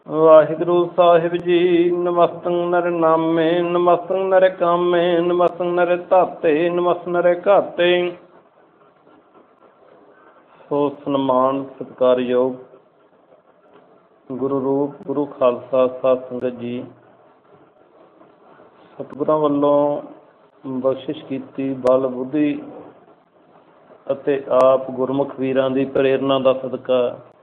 ਵਾਹਿਗੁਰੂ ਸਾਹਿਬ ਜੀ। ਨਮਸਤੰ ਨਰ ਨਾਮੇ ਨਮਸਤੰ ਨਰ ਕਾਮੇ ਨਮਸਤੰ ਨਰ ਧਾਤੇ ਨਮਸਤੰ ਨਰ ਘਾਤੇ। ਸੋ ਸਨਮਾਨ ਸਤਿਕਾਰਯੋਗ ਗੁਰੂ ਰੂਪ ਗੁਰੂ ਖਾਲਸਾ ਸਾਧ ਸੰਗਤ ਜੀ, ਸਤਿਗੁਰਾਂ ਵੱਲੋਂ ਬਖਸ਼ਿਸ਼ ਕੀਤੀ ਬਲ ਬੁੱਧੀ ਅਤੇ ਆਪ ਗੁਰਮੁਖ ਵੀਰਾਂ ਦੀ ਪ੍ਰੇਰਨਾ ਦਾ ਸਦਕਾ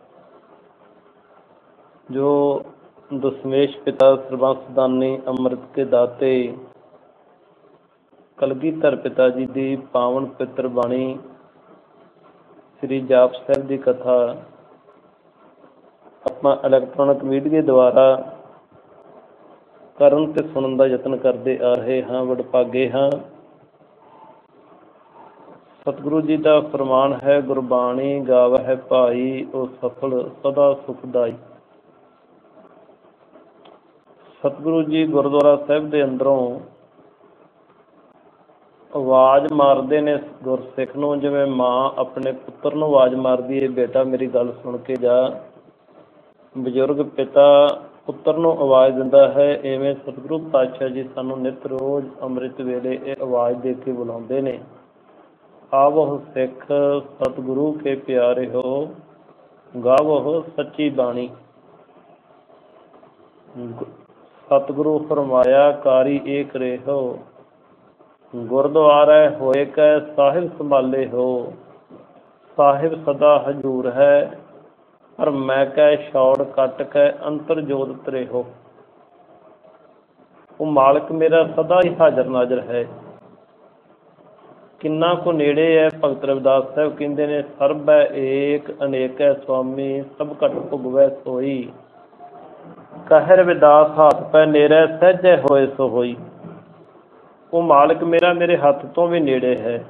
ਜੋ ਦਸਮੇਸ਼ ਪਿਤਾ ਸਰਬੰਸ ਦਾਨੀ ਅੰਮ੍ਰਿਤ ਕੇ ਦਾਤੇ ਕਲਗੀਧਰ ਪਿਤਾ ਜੀ ਦੀ ਪਾਵਨ ਪਿੱਤਰ ਬਾਣੀ ਸ੍ਰੀ ਜਾਪ ਸਾਹਿਬ ਦੀ ਕਥਾ ਆਪਾਂ ਇਲੈਕਟ੍ਰੋਨਿਕ ਮੀਡੀਆ ਦੁਆਰਾ ਕਰਨ ਤੇ ਸੁਣਨ ਦਾ ਯਤਨ ਕਰਦੇ ਆ ਰਹੇ ਹਾਂ। ਵਡਭਾਗੇ ਹਾਂ। ਸਤਿਗੁਰੂ ਜੀ ਦਾ ਫਰਮਾਨ ਹੈ, ਗੁਰਬਾਣੀ ਗਾਵਹਿ ਭਾਈ ਉਹ ਸਫਲ ਸਦਾ ਸੁਖਦਾਈ। ਸਤਿਗੁਰੂ ਜੀ ਗੁਰਦੁਆਰਾ ਸਾਹਿਬ ਦੇ ਅੰਦਰੋਂ ਆਵਾਜ਼ ਮਾਰਦੇ ਨੇ ਗੁਰਸਿੱਖ ਨੂੰ, ਜਿਵੇਂ ਮਾਂ ਆਪਣੇ ਪੁੱਤਰ ਨੂੰ ਆਵਾਜ਼ ਮਾਰਦੀ ਹੈ, ਬੇਟਾ ਮੇਰੀ ਗੱਲ ਸੁਣ ਕੇ ਜਾ। ਬਜ਼ੁਰਗ ਪਿਤਾ ਪੁੱਤਰ ਨੂੰ ਆਵਾਜ਼ ਦਿੰਦਾ ਹੈ, ਇਵੇਂ ਸਤਿਗੁਰੂ ਪਾਤਸ਼ਾਹ ਜੀ ਸਾਨੂੰ ਨਿਤ ਰੋਜ਼ ਅੰਮ੍ਰਿਤ ਵੇਲੇ ਇਹ ਆਵਾਜ਼ ਦੇ ਕੇ ਬੁਲਾਉਂਦੇ ਨੇ। ਆਵੋ ਸਿੱਖ ਸਤਿਗੁਰੂ ਕੇ ਪਿਆਰੇ ਹੋ, ਗਾਵੋ ਸੱਚੀ ਬਾਣੀ। ਸਤਿਗੁਰੂ ਫਰਮਾਇਆ, ਕਾਰੀ ਏਕ ਰਹੋ, ਗੁਰਦੁਆਰੇ ਹੋਏ ਕੈ ਸਾਹਿਬ ਸੰਭਾਲੇ ਹੋ। ਸਾਹਿਬ ਸਦਾ ਹਜ਼ੂਰ ਹੈ, ਪਰ ਮੈਂ ਕੈ ਛੌੜ ਕੱਟ ਕੈ ਅੰਤਰ ਜੋਤ ਤਰੇ ਹੋ। ਉਹ ਮਾਲਕ ਮੇਰਾ ਸਦਾ ਹੀ ਹਾਜ਼ਰ ਨਾਜ਼ਰ ਹੈ। ਕਿੰਨਾ ਕੁ ਨੇੜੇ ਹੈ। ਭਗਤ ਰਵਿਦਾਸ ਸਾਹਿਬ ਕਹਿੰਦੇ ਨੇ, ਸਰਬੈ ਏਕ ਅਨੇਕੈ ਸੁਆਮੀ ਸਭ ਘਟ ਭੁਗਵੈ ਸੋਈ। ਕਹਿ ਰਵਿਦਾਸ ਹੱਥ ਪੈ ਨੇੜੇ ਸਹਿਜੈ ਹੋਏ ਸੋ ਹੋਈ। ਉਹ ਮਾਲਕ ਮੇਰਾ ਮੇਰੇ ਹੱਥ ਤੋਂ ਵੀ ਨੇੜੇ ਹੈ।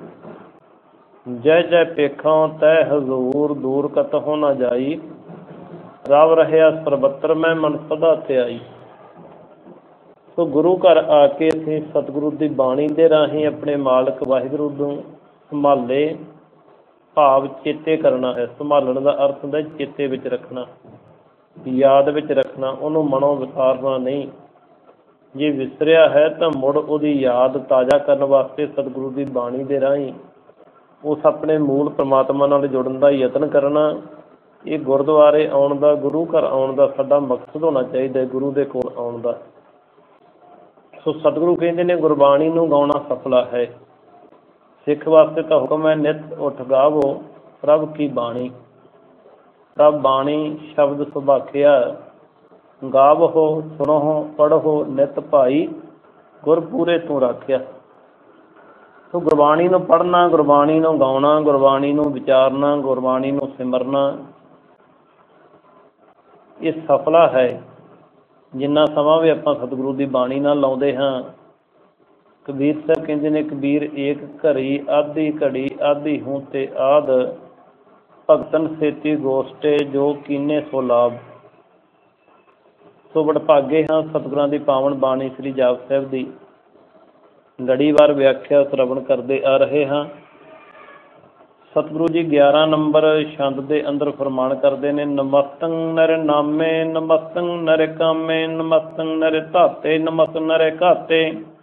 ਜੈ ਜੈ ਪੇਖਾਂ ਤੈ ਹਜ਼ੂਰ ਦੂਰ ਕਤਹੁ ਨਾ ਜਾਈ। ਰਵ ਰਹਿਆ ਸਰਬੱਤਰ ਮੈਂ ਮਨ ਸਦਾ ਧਿਆਈ। ਸੋ ਗੁਰੂ ਘਰ ਆ ਕੇ ਅਸੀਂ ਸਤਿਗੁਰੂ ਦੀ ਬਾਣੀ ਦੇ ਰਾਹੀਂ ਆਪਣੇ ਮਾਲਕ ਵਾਹਿਗੁਰੂ ਨੂੰ ਸੰਭਾਲੇ, ਭਾਵ ਚੇਤੇ ਕਰਨਾ ਹੈ। ਸੰਭਾਲਣ ਦਾ ਅਰਥ ਹੁੰਦਾ ਚੇਤੇ ਵਿੱਚ ਰੱਖਣਾ, ਯਾਦ ਵਿੱਚ ਰੱਖਣਾ, ਉਹਨੂੰ ਮਨੋਂ ਵਿਸਾਰਨਾ ਨਹੀਂ। ਜੇ ਵਿਸਰਿਆ ਹੈ ਤਾਂ ਮੁੜ ਉਹਦੀ ਯਾਦ ਤਾਜ਼ਾ ਕਰਨ ਵਾਸਤੇ ਸਤਿਗੁਰੂ ਦੀ ਬਾਣੀ ਦੇ ਰਾਹੀਂ ਉਸ ਆਪਣੇ ਮੂਲ ਪਰਮਾਤਮਾ ਨਾਲ ਜੁੜਨ ਦਾ ਯਤਨ ਕਰਨਾ। ਇਹ ਗੁਰਦੁਆਰੇ ਆਉਣ ਦਾ, ਗੁਰੂ ਘਰ ਆਉਣ ਦਾ ਸਾਡਾ ਮਕਸਦ ਹੋਣਾ ਚਾਹੀਦਾ, ਗੁਰੂ ਦੇ ਕੋਲ ਆਉਣ ਦਾ। ਸੋ ਸਤਿਗੁਰੂ ਕਹਿੰਦੇ ਨੇ, ਗੁਰਬਾਣੀ ਨੂੰ ਗਾਉਣਾ ਸਫਲਾ ਹੈ। ਸਿੱਖ ਵਾਸਤੇ ਤਾਂ ਹੁਕਮ ਹੈ, ਨਿਤ ਉੱਠ ਗਾਵੋ ਪ੍ਰਭ ਕੀ ਬਾਣੀ। ਪ੍ਰਭ ਬਾਣੀ ਸ਼ਬਦ ਸੁਭਾਖਿਆ, ਗਾਵੋ ਸੁਣੋ ਪੜ੍ਹੋ ਨਿਤ ਭਾਈ, ਗੁਰ ਪੂਰੇ ਤੂੰ ਰਾਖਿਆ। ਸੋ ਗੁਰਬਾਣੀ ਨੂੰ ਪੜ੍ਹਨਾ, ਗੁਰਬਾਣੀ ਨੂੰ ਗਾਉਣਾ, ਗੁਰਬਾਣੀ ਨੂੰ ਵਿਚਾਰਨਾ, ਗੁਰਬਾਣੀ ਨੂੰ ਸਿਮਰਨਾ, ਇਹ ਸਫਲਾ ਹੈ। ਜਿੰਨਾ ਸਮਾਂ ਵੀ ਆਪਾਂ ਸਤਿਗੁਰੂ ਦੀ ਬਾਣੀ ਨਾਲ ਲਾਉਂਦੇ ਹਾਂ। ਕਬੀਰ ਸਾਹਿਬ ਕਹਿੰਦੇ ਨੇ, ਕਬੀਰ ਏਕ ਘੜੀ ਆਧੀ ਘੜੀ ਆਧੀ ਹੂੰ ਤੇ ਆਦ, ਭਗਤਨ ਸੇਤੀ ਗੋਸ਼ਟੇ ਜੋ ਕੀਨੇ ਸੋ ਲਾਭ। ਸੋ ਵਡਭਾਗੇ ਹਾਂ ਸਤਿਗੁਰਾਂ ਦੀ ਪਾਵਨ ਬਾਣੀ ਸ੍ਰੀ ਜਾਪ ਸਾਹਿਬ ਦੀ ਲੜੀਵਾਰ ਵਿਆਖਿਆ ਸ਼ਰਵਣ ਕਰਦੇ ਆ ਰਹੇ ਹਾਂ। ਸਤਿਗੁਰੂ ਜੀ 11 ਨੰਬਰ ਛੰਦ ਦੇ ਅੰਦਰ ਫਰਮਾਨ ਕਰਦੇ ਨੇ, ਨਮਸਤੰ ਨਰ ਨਾਮੇ ਨਮਸਤੰ ਨਰ ਕਾਮੇ ਨਮਸਤੰ ਨਰ ਧਾਤੇ ਨਮਸਤੰ ਨਰ ਘਾਤੇ।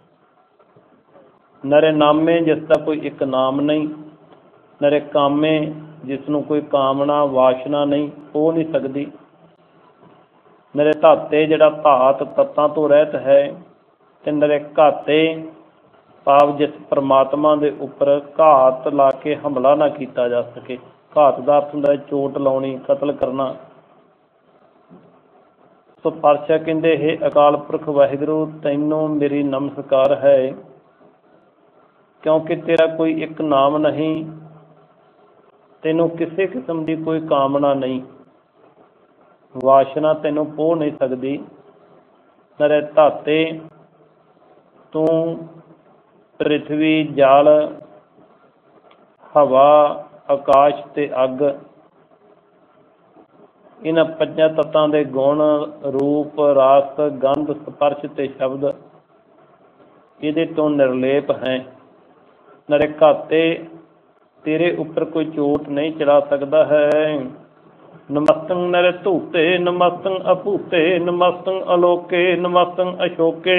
ਨਰ ਨਾਮੇ, ਜਿਸ ਦਾ ਕੋਈ ਇੱਕ ਨਾਮ ਨਹੀਂ। ਨਰ ਕਾਮੇ, ਜਿਸ ਨੂੰ ਕੋਈ ਕਾਮਨਾ ਵਾਸ਼ਨਾ ਨਹੀਂ, ਹੋ ਨਹੀਂ ਸਕਦੀ। ਨਰ ਧਾਤੇ, ਜਿਹੜਾ ਧਾਤ ਤੱਤਾਂ ਤੋਂ ਰਹਿਤ ਹੈ। ਤੇ ਨਰ ਘਾਤੇ, ਭਾਵ ਜਿਸ ਪਰਮਾਤਮਾ ਦੇ ਉੱਪਰ ਘਾਤ ਲਾ ਕੇ ਹਮਲਾ ਨਾ ਕੀਤਾ ਜਾ ਸਕੇ। ਘਾਤ ਦਾ ਅਰਥ ਹੁੰਦਾ ਚੋਟ ਲਾਉਣੀ, ਕਤਲ ਕਰਨਾ। ਸੋ ਪਾਤਸ਼ਾਹ ਕਹਿੰਦੇ, ਹੇ ਅਕਾਲ ਪੁਰਖ ਵਾਹਿਗੁਰੂ, ਤੈਨੂੰ ਮੇਰੀ ਨਮਸਕਾਰ ਹੈ, ਕਿਉਂਕਿ ਤੇਰਾ ਕੋਈ ਇੱਕ ਨਾਮ ਨਹੀਂ, ਤੈਨੂੰ ਕਿਸੇ ਕਿਸਮ ਦੀ ਕੋਈ ਕਾਮਨਾ ਨਹੀਂ, ਵਾਸ਼ਨਾ ਤੈਨੂੰ ਪੋਹ ਨਹੀਂ ਸਕਦੀ। ਨਰੇ ਧਾਤੇ, ਤੂੰ ਪ੍ਰਿਥਵੀ, ਜਲ, ਹਵਾ, ਆਕਾਸ਼ ਤੇ ਅੱਗ, ਇਹਨਾਂ ਪੰਜਾਂ ਤੱਤਾਂ ਦੇ ਗੁਣ, ਰੂਪ, ਰਸ, ਗੰਧ, ਸਪਰਸ਼ ਤੇ ਸ਼ਬਦ ਇਹਦੇ ਤੋਂ ਨਿਰਲੇਪ ਹੈ। ਨਰੇ ਘਾਤੇ, ਤੇਰੇ ਉੱਪਰ ਕੋਈ ਚੋਟ ਨਹੀਂ ਚਲਾ ਸਕਦਾ ਹੈ। ਨਮਸਤੰ ਨਰ ਧੂਤੇ, ਨਮਸਤੰ ਅਭੂਤੇ, ਨਮਸਤੰ ਅਲੋਕੇ, ਨਮਸਤੰ ਅਸ਼ੋਕੇ।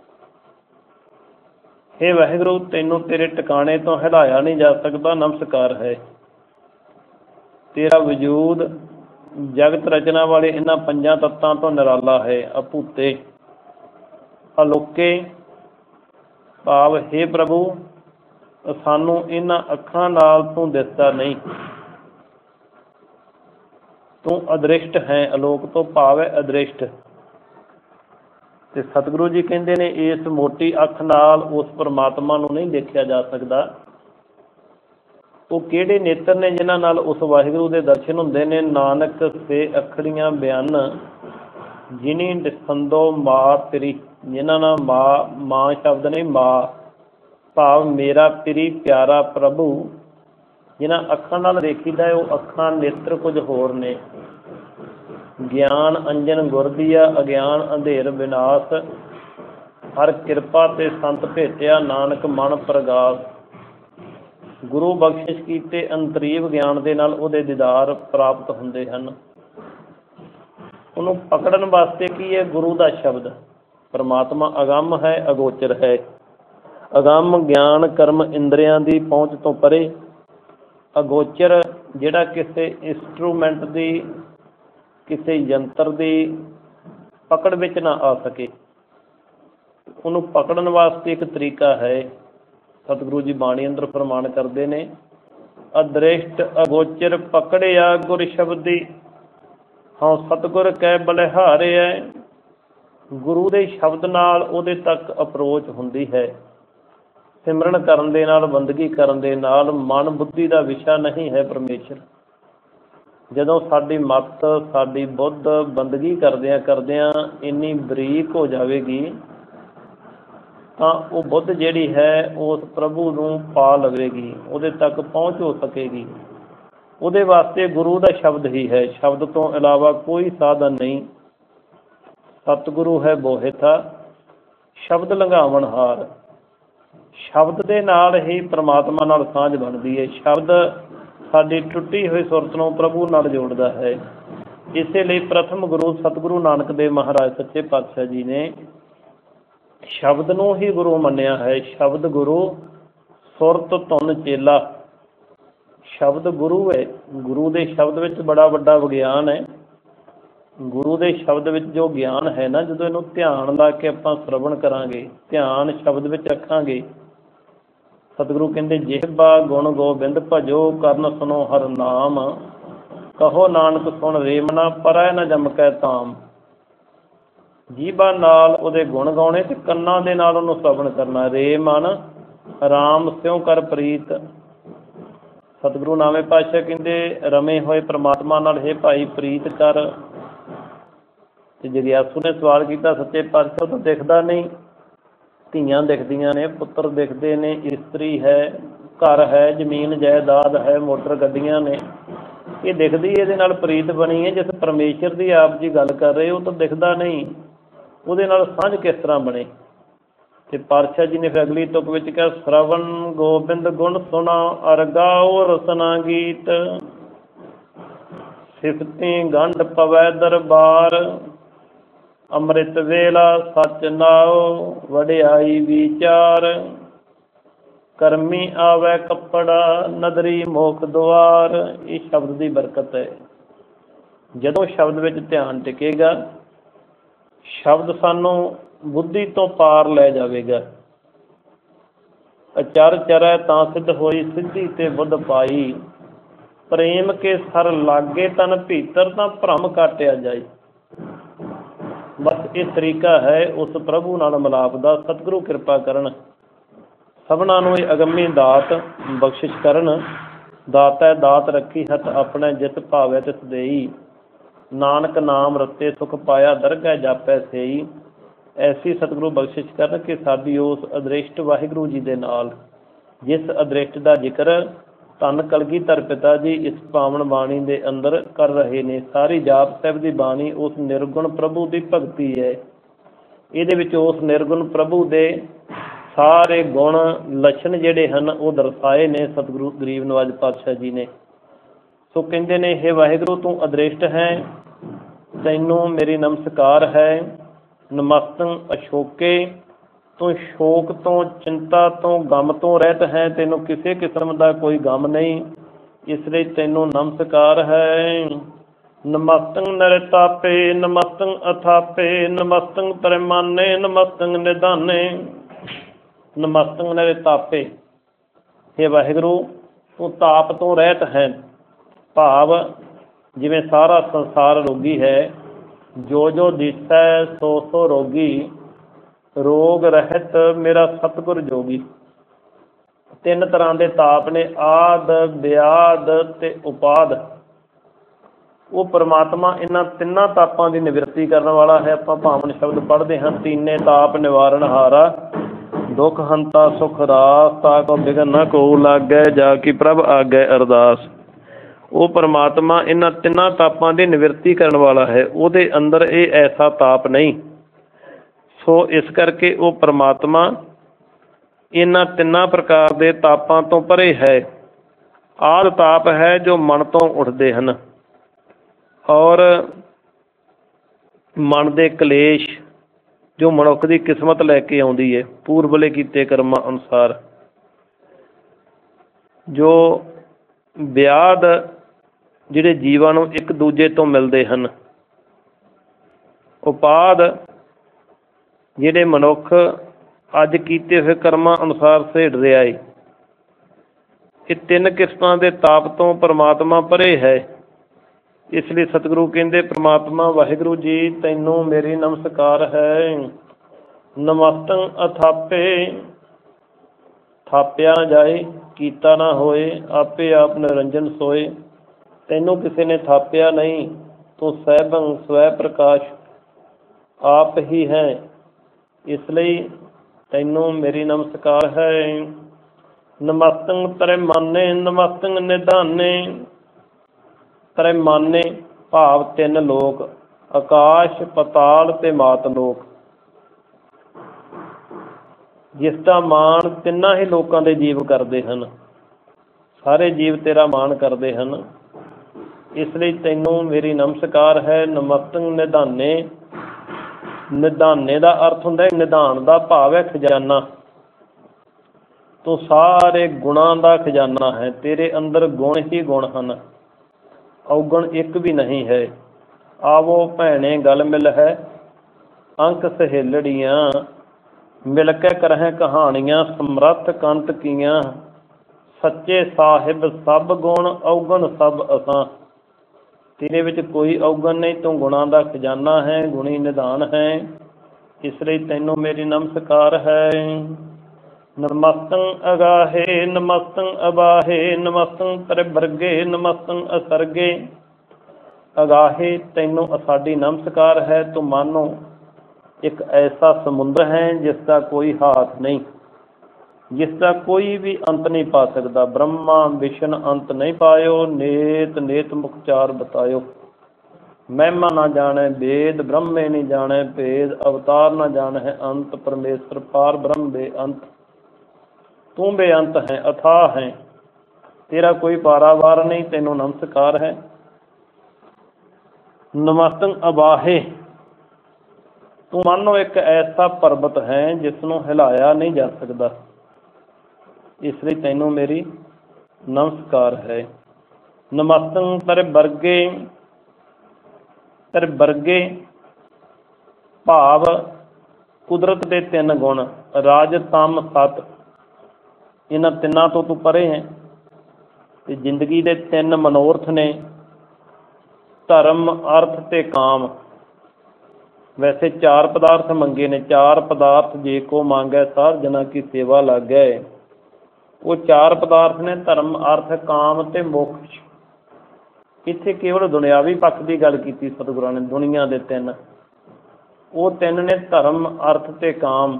ਹੇ ਵਾਹਿਗੁਰੂ, ਤੈਨੂੰ ਤੇਰੇ ਟਿਕਾਣੇ ਤੋਂ ਹਿਲਾਇਆ ਨਹੀਂ ਜਾ ਸਕਦਾ, ਨਮਸਕਾਰ ਹੈ। ਤੇਰਾ ਵਜੂਦ ਜਗਤ ਰਚਨਾ ਵਾਲੇ ਇਹਨਾਂ ਪੰਜਾਂ ਤੱਤਾਂ ਤੋਂ ਨਿਰਾਲਾ ਹੈ। ਅਭੂਤੇ, ਅਲੋਕੇ ਭਾਵ ਹੇ ਪ੍ਰਭੂ, ਸਾਨੂੰ ਇਹਨਾਂ ਅੱਖਾਂ ਨਾਲ ਤੂੰ ਦਿਸਦਾ ਨਹੀਂ, ਤੂੰ ਅਦ੍ਰਿਸ਼ਟ ਹੈ। ਅਲੋਕ ਤੋਂ ਭਾਵ ਹੈ ਅਦ੍ਰਿਸ਼ਟ। ਤੇ ਸਤਿਗੁਰੂ ਜੀ ਕਹਿੰਦੇ ਨੇ ਇਸ ਮੋਟੀ ਅੱਖ ਨਾਲ ਉਸ ਪਰਮਾਤਮਾ ਨੂੰ ਨਹੀਂ ਦੇਖਿਆ ਜਾ ਸਕਦਾ। ਉਹ ਕਿਹੜੇ ਨੇਤਰ ਨੇ ਜਿਨ੍ਹਾਂ ਨਾਲ ਉਸ ਵਾਹਿਗੁਰੂ ਦੇ ਦਰਸ਼ਨ ਹੁੰਦੇ ਨੇ? ਨਾਨਕ ਸੇ ਅੱਖੜੀਆਂ ਬਿਆਨ ਜਿਨੀ ਦਿਸੰਦੋ ਮਾਂ ਤੇਰੀ, ਜਿਨ੍ਹਾਂ ਨਾਲ ਮਾਂ ਸ਼ਬਦ ਨਹੀਂ, ਮਾਂ ਭਾਵ ਮੇਰਾ ਪਿਰੀ ਪਿਆਰਾ ਪ੍ਰਭੂ, ਜਿਨ੍ਹਾਂ ਅੱਖਾਂ ਨਾਲ ਦੇਖੀਦਾ ਹੈ ਉਹ ਅੱਖਾਂ ਨੇਤਰ ਕੁਝ ਹੋਰ ਨੇ। ਗਿਆਨ ਅੰਜਨ ਗੁਰ ਦੀਆ, ਅਗਿਆਨ ਅੰਧੇਰ ਵਿਨਾਸ਼, ਹਰ ਕਿਰਪਾ ਤੇ ਸੰਤ ਭੇਟਿਆ, ਨਾਨਕ ਮਨ ਪ੍ਰਗਾਸ। ਗੁਰੂ ਬਖਸ਼ਿਸ਼ ਕੀਤੇ ਅੰਤਰੀਵ ਗਿਆਨ ਦੇ ਨਾਲ ਉਹਦੇ ਦੀਦਾਰ ਪ੍ਰਾਪਤ ਹੁੰਦੇ ਹਨ। ਉਹਨੂੰ ਪਕੜਨ ਵਾਸਤੇ ਕੀ ਹੈ? ਗੁਰੂ ਦਾ ਸ਼ਬਦ। ਪਰਮਾਤਮਾ ਅਗੰਮ ਹੈ, ਅਗੋਚਰ ਹੈ। ਅਗੰਮ ਗਿਆਨ ਕਰਮ ਇੰਦਰੀਆਂ ਦੀ ਪਹੁੰਚ ਤੋਂ ਪਰੇ, ਅਗੋਚਰ ਜਿਹੜਾ ਕਿਸੇ ਇੰਸਟਰੂਮੈਂਟ ਦੀ, ਕਿਸੇ ਯੰਤਰ ਦੀ ਪਕੜ ਵਿੱਚ ਨਾ ਆ ਸਕੇ। ਉਹਨੂੰ ਪਕੜਨ ਵਾਸਤੇ ਇੱਕ ਤਰੀਕਾ ਹੈ। ਸਤਿਗੁਰੂ ਜੀ ਬਾਣੀ ਅੰਦਰ ਫਰਮਾਨ ਕਰਦੇ ਨੇ, ਅਦ੍ਰਿਸ਼ਟ ਅਗੋਚਰ ਪਕੜਿਆ ਗੁਰ ਸ਼ਬਦੀ, ਹਾਂ ਸਤਿਗੁਰ ਕੈ ਬਲਿਹਾਰਿਆ। ਗੁਰੂ ਦੇ ਸ਼ਬਦ ਨਾਲ ਉਹਦੇ ਤੱਕ ਅਪਰੋਚ ਹੁੰਦੀ ਹੈ। ਸਿਮਰਨ ਕਰਨ ਦੇ ਨਾਲ, ਬੰਦਗੀ ਕਰਨ ਦੇ ਨਾਲ ਮਨ ਬੁੱਧੀ ਦਾ ਵਿਸ਼ਾ ਨਹੀਂ ਹੈ ਪਰਮੇਸ਼ਰ। ਜਦੋਂ ਸਾਡੀ ਮੱਤ, ਸਾਡੀ ਬੁੱਧ ਬੰਦਗੀ ਕਰਦਿਆਂ ਕਰਦਿਆਂ ਇੰਨੀ ਬਰੀਕ ਹੋ ਜਾਵੇਗੀ ਤਾਂ ਉਹ ਬੁੱਧ ਜਿਹੜੀ ਹੈ ਉਸ ਪ੍ਰਭੂ ਨੂੰ ਪਾ ਲਵੇਗੀ, ਉਹਦੇ ਤੱਕ ਪਹੁੰਚ ਹੋ ਸਕੇਗੀ। ਉਹਦੇ ਵਾਸਤੇ ਗੁਰੂ ਦਾ ਸ਼ਬਦ ਹੀ ਹੈ, ਸ਼ਬਦ ਤੋਂ ਇਲਾਵਾ ਕੋਈ ਸਾਧਨ ਨਹੀਂ। ਸਤਿਗੁਰੂ ਹੈ ਬੋਹਿਥਾ, ਸ਼ਬਦ ਲੰਘਾਵਣਹਾਰ। ਸ਼ਬਦ ਦੇ ਨਾਲ ਹੀ ਪ੍ਰਮਾਤਮਾ ਨਾਲ ਸਾਂਝ ਬਣਦੀ ਹੈ। ਸ਼ਬਦ ਸਾਡੀ ਟੁੱਟੀ ਹੋਈ ਸੁਰਤ ਨੂੰ ਪ੍ਰਭੂ ਨਾਲ ਜੋੜਦਾ ਹੈ। ਇਸੇ ਲਈ ਪ੍ਰਥਮ ਗੁਰੂ ਸਤਿਗੁਰੂ ਨਾਨਕ ਦੇਵ ਮਹਾਰਾਜ ਸੱਚੇ ਪਾਤਸ਼ਾਹ ਜੀ ਨੇ ਸ਼ਬਦ ਨੂੰ ਹੀ ਗੁਰੂ ਮੰਨਿਆ ਹੈ। ਸ਼ਬਦ ਗੁਰੂ ਸੁਰਤ ਧੁਨ ਚੇਲਾ। ਸ਼ਬਦ ਗੁਰੂ ਹੈ। ਗੁਰੂ ਦੇ ਸ਼ਬਦ ਵਿੱਚ ਬੜਾ ਵੱਡਾ ਵਿਗਿਆਨ ਹੈ। ਗੁਰੂ ਦੇ ਸ਼ਬਦ ਵਿੱਚ ਜੋ ਗਿਆਨ ਹੈ ਨਾ, ਜਦੋਂ ਇਹਨੂੰ ਧਿਆਨ ਲਾ ਕੇ ਆਪਾਂ ਸ਼ਰਵਣ ਕਰਾਂਗੇ, ਧਿਆਨ ਸ਼ਬਦ ਵਿੱਚ ਰੱਖਾਂਗੇ, ਸਤਿਗੁਰੂ ਕਹਿੰਦੇ ਜਿਹਬਾ ਗੁਣ ਗੋਬਿੰਦ ਭਜੋ, ਕਰਨ ਸੁਣੋ ਹਰ ਨਾਮ, ਕਹੋ ਨਾਨਕ ਸੁਣ ਰੇਮਣਾ, ਪਰੈ ਨ ਜਮਕੈ ਧਾਮ। ਜੀਭਾ ਨਾਲ ਉਹਦੇ ਗੁਣ ਗਾਉਣੇ ਤੇ ਕੰਨਾਂ ਦੇ ਨਾਲ ਉਹਨੂੰ ਸ਼ਰਵਣ ਕਰਨਾ। ਰੇ ਮਨ ਰਾਮ ਸਿਉ ਕਰ ਪ੍ਰੀਤ। ਸਤਿਗੁਰੂ ਨਾਵੇਂ ਪਾਤਸ਼ਾਹ ਕਹਿੰਦੇ ਰਮੇ ਹੋਏ ਪ੍ਰਮਾਤਮਾ ਨਾਲ ਹੇ ਭਾਈ ਪ੍ਰੀਤ ਕਰ। ਤੇ ਜਗਿਆਸੂ ਨੇ ਸਵਾਲ ਕੀਤਾ, ਸੱਚੇ ਪਾਤਸ਼ਾਹ ਤਾਂ ਦਿਖਦਾ ਨਹੀਂ। ਧੀਆਂ ਦਿਖਦੀਆਂ ਨੇ, ਪੁੱਤਰ ਦਿਖਦੇ ਨੇ, ਇਸਤਰੀ ਹੈ, ਘਰ ਹੈ, ਜ਼ਮੀਨ ਜਾਇਦਾਦ ਹੈ, ਮੋਟਰ ਗੱਡੀਆਂ ਨੇ, ਇਹ ਦਿਖਦੀ ਇਹਦੇ ਨਾਲ ਪ੍ਰੀਤ ਬਣੀ ਹੈ। ਜਿਸ ਪਰਮੇਸ਼ਰ ਦੀ ਆਪ ਜੀ ਗੱਲ ਕਰ ਰਹੇ ਉਹ ਤਾਂ ਦਿਖਦਾ ਨਹੀਂ, ਉਹਦੇ ਨਾਲ ਸਾਂਝ ਕਿਸ ਤਰ੍ਹਾਂ ਬਣੇ? ਤੇ ਪਾਤਸ਼ਾਹ ਜੀ ਨੇ ਫਿਰ ਅਗਲੀ ਤੁਕ ਵਿੱਚ ਕਿਹਾ, ਸ਼ਰਵਣ ਗੋਬਿੰਦ ਗੁਣ ਸੁਣਾ, ਅਰ ਗਾਓ ਰਸਨਾ ਗੀਤ, ਸਿਫਤੀ ਗੰਢ ਪਵੈ ਦਰਬਾਰ, ਅੰਮ੍ਰਿਤ ਵੇਲਾ ਸੱਚ ਨਾਉ, ਵਡਿਆਈ ਵਿਚਾਰ, ਕਰਮੀ ਆਵੈ ਕੱਪੜਾ, ਨਦਰੀ ਮੋਖ ਦੁਆਰ। ਇਹ ਸ਼ਬਦ ਦੀ ਬਰਕਤ ਹੈ। ਜਦੋਂ ਸ਼ਬਦ ਵਿੱਚ ਧਿਆਨ ਟਿਕੇਗਾ, ਸ਼ਬਦ ਸਾਨੂੰ ਬੁੱਧੀ ਤੋਂ ਪਾਰ ਲੈ ਜਾਵੇਗਾ। ਅਚਰ ਚਰੈ ਤਾਂ ਸਿੱਧ ਹੋਈ, ਸਿੱਧੀ ਤੇ ਬੁੱਧ ਪਾਈ, ਪ੍ਰੇਮ ਕੇ ਸਰ ਲਾਗੇ ਤਨ ਭੀਤਰ, ਤਾਂ ਭਰਮ ਕਾਟਿਆ ਜਾਈ। ਬਸ ਇਹ ਤਰੀਕਾ ਹੈ ਉਸ ਪ੍ਰਭੂ ਨਾਲ ਮਿਲਾਪ ਦਾ। ਸਤਿਗੁਰੂ ਕਿਰਪਾ ਕਰਨ, ਸਭਨਾਂ ਨੂੰ ਇਹ ਅਗੰਮੀ ਦਾਤ ਬਖਸ਼ਿਸ਼ ਕਰਨ। ਦਾਤੈ ਦਾਤ ਰੱਖੀ ਹੱਥ ਆਪਣੇ, ਜਿਤ ਭਾਵੈ ਤਿਸ ਦੇਈ, ਨਾਨਕ ਨਾਮ ਰਤੇ ਸੁਖ ਪਾਇਆ, ਦਰਗਹਿ ਜਾਪੈ ਸੇਈ। ਐਸੀ ਸਤਿਗੁਰੂ ਬਖਸ਼ਿਸ਼ ਕਰਨ ਕਿ ਸਾਡੀ ਉਸ ਅਦ੍ਰਿਸ਼ਟ ਵਾਹਿਗੁਰੂ ਜੀ ਦੇ ਨਾਲ, ਜਿਸ ਅਦ੍ਰਿਸ਼ਟ ਦਾ ਜ਼ਿਕਰ ਧੰਨ ਕਲਗੀਧਰ ਪਿਤਾ ਜੀ ਇਸ ਪਾਵਨ ਬਾਣੀ ਦੇ ਅੰਦਰ ਕਰ ਰਹੇ ਨੇ। ਸਾਰੀ ਜਾਪ ਸਾਹਿਬ ਦੀ ਬਾਣੀ ਉਸ ਨਿਰਗੁਣ ਪ੍ਰਭੂ ਦੀ ਭਗਤੀ ਹੈ। ਇਹਦੇ ਵਿੱਚ ਉਸ ਨਿਰਗੁਣ ਪ੍ਰਭੂ ਦੇ ਸਾਰੇ ਗੁਣ ਲੱਛਣ ਜਿਹੜੇ ਹਨ ਉਹ ਦਰਸਾਏ ਨੇ ਸਤਿਗੁਰੂ ਗਰੀਬ ਨਵਾਜ ਪਾਤਸ਼ਾਹ ਜੀ ਨੇ। ਸੋ ਕਹਿੰਦੇ ਨੇ, ਹੇ ਵਾਹਿਗੁਰੂ ਤੂੰ ਅਦ੍ਰਿਸ਼ਟ ਹੈ, ਤੈਨੂੰ ਮੇਰੀ ਨਮਸਕਾਰ ਹੈ। ਨਮਸਤੰ ਅਸ਼ੋਕੇ, ਤੂੰ ਸ਼ੋਕ ਤੋਂ, ਚਿੰਤਾ ਤੋਂ, ਗਮ ਤੋਂ ਰਹਿਤ ਹੈ, ਤੈਨੂੰ ਕਿਸੇ ਕਿਸਮ ਦਾ ਕੋਈ ਗਮ ਨਹੀਂ, ਇਸ ਲਈ ਤੈਨੂੰ ਨਮਸਕਾਰ ਹੈ। ਨਮਸਤੰ ਨਿਰਤਾਪੇ, ਨਮਸਤੰ ਅਥਾਪੇ, ਨਮਸਤੰ ਤ੍ਰਿਮਾਨੇ, ਨਮਸਤੰ ਨਿਧਾਨੇ। ਨਮਸਤੰ ਨਿਰਤਾਪੇ, ਹੇ ਵਾਹਿਗੁਰੂ ਤੂੰ ਤਾਪ ਤੋਂ ਰਹਿਤ ਹੈ। ਭਾਵ ਜਿਵੇਂ ਸਾਰਾ ਸੰਸਾਰ ਰੋਗੀ ਹੈ, ਜੋ ਜੋ ਦਿਸੈ ਸੋ ਸੋ ਰੋਗੀ, ਰੋਗ ਰਹਿਤ ਮੇਰਾ ਸਤਿਗੁਰ ਜੋਗੀ। ਤਿੰਨ ਤਰ੍ਹਾਂ ਦੇ ਤਾਪ ਨੇ, ਆਦ, ਵਿਆਦ ਤੇ ਉਪਾਦ। ਉਹ ਪਰਮਾਤਮਾ ਇਹਨਾਂ ਤਿੰਨਾਂ ਤਾਪਾਂ ਦੀ ਨਿਵਰਤੀ ਕਰਨ ਵਾਲਾ ਹੈ। ਆਪਾਂ ਭਾਵਨ ਸ਼ਬਦ ਪੜ੍ਹਦੇ ਹਾਂ, ਤੀਨੇ ਤਾਪ ਨਿਵਾਰਨ ਹਾਰਾ, ਦੁੱਖ ਹੰਤਾ ਸੁਖ ਰਾਸ, ਤਾ ਕੋ ਬਿਘਨ ਨ ਕੋ ਲਾਗੈ, ਜਾ ਕੀ ਪ੍ਰਭ ਆਗੈ ਅਰਦਾਸ। ਉਹ ਪਰਮਾਤਮਾ ਇਹਨਾਂ ਤਿੰਨਾਂ ਤਾਪਾਂ ਦੀ ਨਿਵਰਤੀ ਕਰਨ ਵਾਲਾ ਹੈ। ਉਹਦੇ ਅੰਦਰ ਇਹ ਐਸਾ ਤਾਪ ਨਹੀਂ। ਸੋ ਇਸ ਕਰਕੇ ਉਹ ਪਰਮਾਤਮਾ ਇਹਨਾਂ ਤਿੰਨਾਂ ਪ੍ਰਕਾਰ ਦੇ ਤਾਪਾਂ ਤੋਂ ਪਰੇ ਹੈ। ਆਦਿ ਤਾਪ ਹੈ ਜੋ ਮਨ ਤੋਂ ਉੱਠਦੇ ਹਨ, ਔਰ ਮਨ ਦੇ ਕਲੇਸ਼ ਜੋ ਮਨੁੱਖ ਦੀ ਕਿਸਮਤ ਲੈ ਕੇ ਆਉਂਦੀ ਹੈ ਪੂਰਬਲੇ ਕੀਤੇ ਕਰਮਾਂ ਅਨੁਸਾਰ। ਜੋ ਵਿਆਦ ਜਿਹੜੇ ਜੀਵਾਂ ਨੂੰ ਇੱਕ ਦੂਜੇ ਤੋਂ ਮਿਲਦੇ ਹਨ। ਉਪਾਦ ਜਿਹੜੇ ਮਨੁੱਖ ਅੱਜ ਕੀਤੇ ਹੋਏ ਕਰਮਾਂ ਅਨੁਸਾਰ ਸਹੇੜ ਰਿਹਾ ਏ। ਇਹ ਤਿੰਨ ਕਿਸਮਾਂ ਦੇ ਤਾਪ ਤੋਂ ਪਰਮਾਤਮਾ ਪਰੇ ਹੈ। ਇਸ ਲਈ ਸਤਿਗੁਰੂ ਕਹਿੰਦੇ, ਪ੍ਰਮਾਤਮਾ ਵਾਹਿਗੁਰੂ ਜੀ ਤੈਨੂੰ ਮੇਰੀ ਨਮਸਕਾਰ ਹੈ। ਨਮਸਤੰ ਅਥਾਪੇ, ਥਾਪਿਆ ਜਾਏ ਕੀਤਾ ਨਾ ਹੋਏ, ਆਪੇ ਆਪ ਨਿਰੰਜਨ ਸੋਏ। ਤੈਨੂੰ ਕਿਸੇ ਨੇ ਥਾਪਿਆ ਨਹੀਂ, ਤੂੰ ਸਹਿਬੰ ਸਵੈ ਪ੍ਰਕਾਸ਼ ਆਪ ਹੀ ਹੈ, ਇਸ ਲਈ ਤੈਨੂੰ ਮੇਰੀ ਨਮਸਕਾਰ ਹੈ। ਨਮਸਤੰ ਤ੍ਰਿਮਾਨੇ, ਨਮਸਤੰ ਨਿਧਾਨੇ। ਤ੍ਰਿਮਾਨੇ ਭਾਵ ਤਿੰਨ ਲੋਕ, ਆਕਾਸ਼, ਪਤਾਲ ਤੇ ਮਾਤ ਲੋਕ, ਜਿਸ ਦਾ ਮਾਣ ਤਿੰਨਾਂ ਹੀ ਲੋਕਾਂ ਦੇ ਜੀਵ ਕਰਦੇ ਹਨ। ਸਾਰੇ ਜੀਵ ਤੇਰਾ ਮਾਣ ਕਰਦੇ ਹਨ, ਇਸ ਲਈ ਤੈਨੂੰ ਮੇਰੀ ਨਮਸਕਾਰ ਹੈ। ਨਮਸਤੰ ਨਿਧਾਨੇ, ਨਿਧਾਨੇ ਦਾ ਅਰਥ ਹੁੰਦਾ ਹੈ, ਨਿਧਾਨ ਦਾ ਭਾਵ ਹੈ ਖਜ਼ਾਨਾ। ਤੂੰ ਸਾਰੇ ਗੁਣਾਂ ਦਾ ਖਜ਼ਾਨਾ ਹੈ, ਤੇਰੇ ਅੰਦਰ ਗੁਣ ਹੀ ਗੁਣ ਹਨ, ਔਗਣ ਇੱਕ ਵੀ ਨਹੀਂ ਹੈ। ਆਵੋ ਭੈਣੇ ਗਲ ਮਿਲ ਹੈ, ਅੰਕ ਸਹੇਲੜੀਆਂ, ਮਿਲ ਕੇ ਕਰਹਿ ਕਹਾਣੀਆਂ, ਸਮਰੱਥ ਕੰਤ ਕੀਆਂ। ਸੱਚੇ ਸਾਹਿਬ ਸਭ ਗੁਣ, ਔਗਣ ਸਭ ਅਸਾਂ। ਤੇਰੇ ਵਿੱਚ ਕੋਈ ਔਗਣ ਨਹੀਂ, ਤੂੰ ਗੁਣਾਂ ਦਾ ਖਜ਼ਾਨਾ ਹੈ, ਗੁਣੀ ਨਿਧਾਨ ਹੈ, ਇਸ ਲਈ ਤੈਨੂੰ ਮੇਰੀ ਨਮਸਕਾਰ ਹੈ। ਨਮਸਤੰ ਅਗਾਹੇ, ਨਮਸਤੰ ਅਬਾਹੇ, ਨਮਸਤੰ ਤ੍ਰਿਵਰਗੇ, ਨਮਸਤੰ ਅਸਰਗੇ। ਅਗਾਹੇ ਤੈਨੂੰ ਸਾਡੀ ਨਮਸਕਾਰ ਹੈ। ਤੂੰ ਮਾਨੋ ਇੱਕ ਐਸਾ ਸਮੁੰਦਰ ਹੈ ਜਿਸ ਦਾ ਕੋਈ ਹਾਥ ਨਹੀਂ, ਜਿਸ ਦਾ ਕੋਈ ਵੀ ਅੰਤ ਨਹੀਂ ਪਾ ਸਕਦਾ। ਬ੍ਰਹਮਾ ਵਿਸ਼ਨ ਅੰਤ ਨਹੀਂ ਪਾਇਓ, ਨੇਤ ਨੇਤ ਮੁਖਚਾਰ ਬਤਾਇਓ। ਮਹਿਮਾ ਨਾ ਜਾਣੈ ਵੇਦ, ਬ੍ਰਹਮੇ ਨਹੀਂ ਜਾਣੈ ਭੇਦ। ਅਵਤਾਰ ਨਾ ਜਾਣੈ ਅੰਤ, ਪਰਮੇਸ਼ਰ ਪਾਰ ਬ੍ਰਹਮ ਬੇਅੰਤ। ਤੂੰ ਬੇਅੰਤ ਹੈ, ਅਥਾਹ ਹੈ, ਤੇਰਾ ਕੋਈ ਪਾਰਾਵਾਰ ਨਹੀਂ, ਤੈਨੂੰ ਨਮਸਕਾਰ ਹੈ। ਨਮਸਤੰ ਅਬਾਹੇ, ਤੂੰ ਮਾਨੋ ਇੱਕ ਐਸਾ ਪਰਬਤ ਹੈ ਜਿਸ ਨੂੰ ਹਿਲਾਇਆ ਨਹੀਂ ਜਾ ਸਕਦਾ, ਇਸ ਲਈ ਤੈਨੂੰ ਮੇਰੀ ਨਮਸਕਾਰ ਹੈ। ਨਮਸਤੰ ਤ੍ਰਿਵਰਗੇ, ਤ੍ਰਿਵਰਗੇ ਭਾਵ ਕੁਦਰਤ ਦੇ ਤਿੰਨ ਗੁਣ, ਰਜ ਤਮ ਸਤ। ਇਹਨਾਂ ਤਿੰਨਾਂ ਤੋਂ ਤੂੰ ਪਰੇ ਹੈ। ਤੇ ਜ਼ਿੰਦਗੀ ਦੇ ਤਿੰਨ ਮਨੋਰਥ ਨੇ, ਧਰਮ, ਅਰਥ ਤੇ ਕਾਮ। ਵੈਸੇ ਚਾਰ ਪਦਾਰਥ ਮੰਗੇ ਨੇ, ਚਾਰ ਪਦਾਰਥ ਜੇ ਕੋ ਮੰਗੈ ਸਾਧ ਜਨਾਂ ਕੀ ਸੇਵਾ ਲਾਗੈ। ਉਹ ਚਾਰ ਪਦਾਰਥ ਨੇ, ਧਰਮ, ਅਰਥ, ਕਾਮ ਤੇ ਮੋਕਸ਼। ਇੱਥੇ ਕੇਵਲ ਦੁਨਿਆਵੀ ਪੱਖ ਦੀ ਗੱਲ ਕੀਤੀ ਸਤਿਗੁਰਾਂ ਨੇ, ਦੁਨੀਆ ਦੇ ਤਿੰਨ। ਉਹ ਤਿੰਨ ਨੇ ਧਰਮ, ਅਰਥ ਤੇ ਕਾਮ।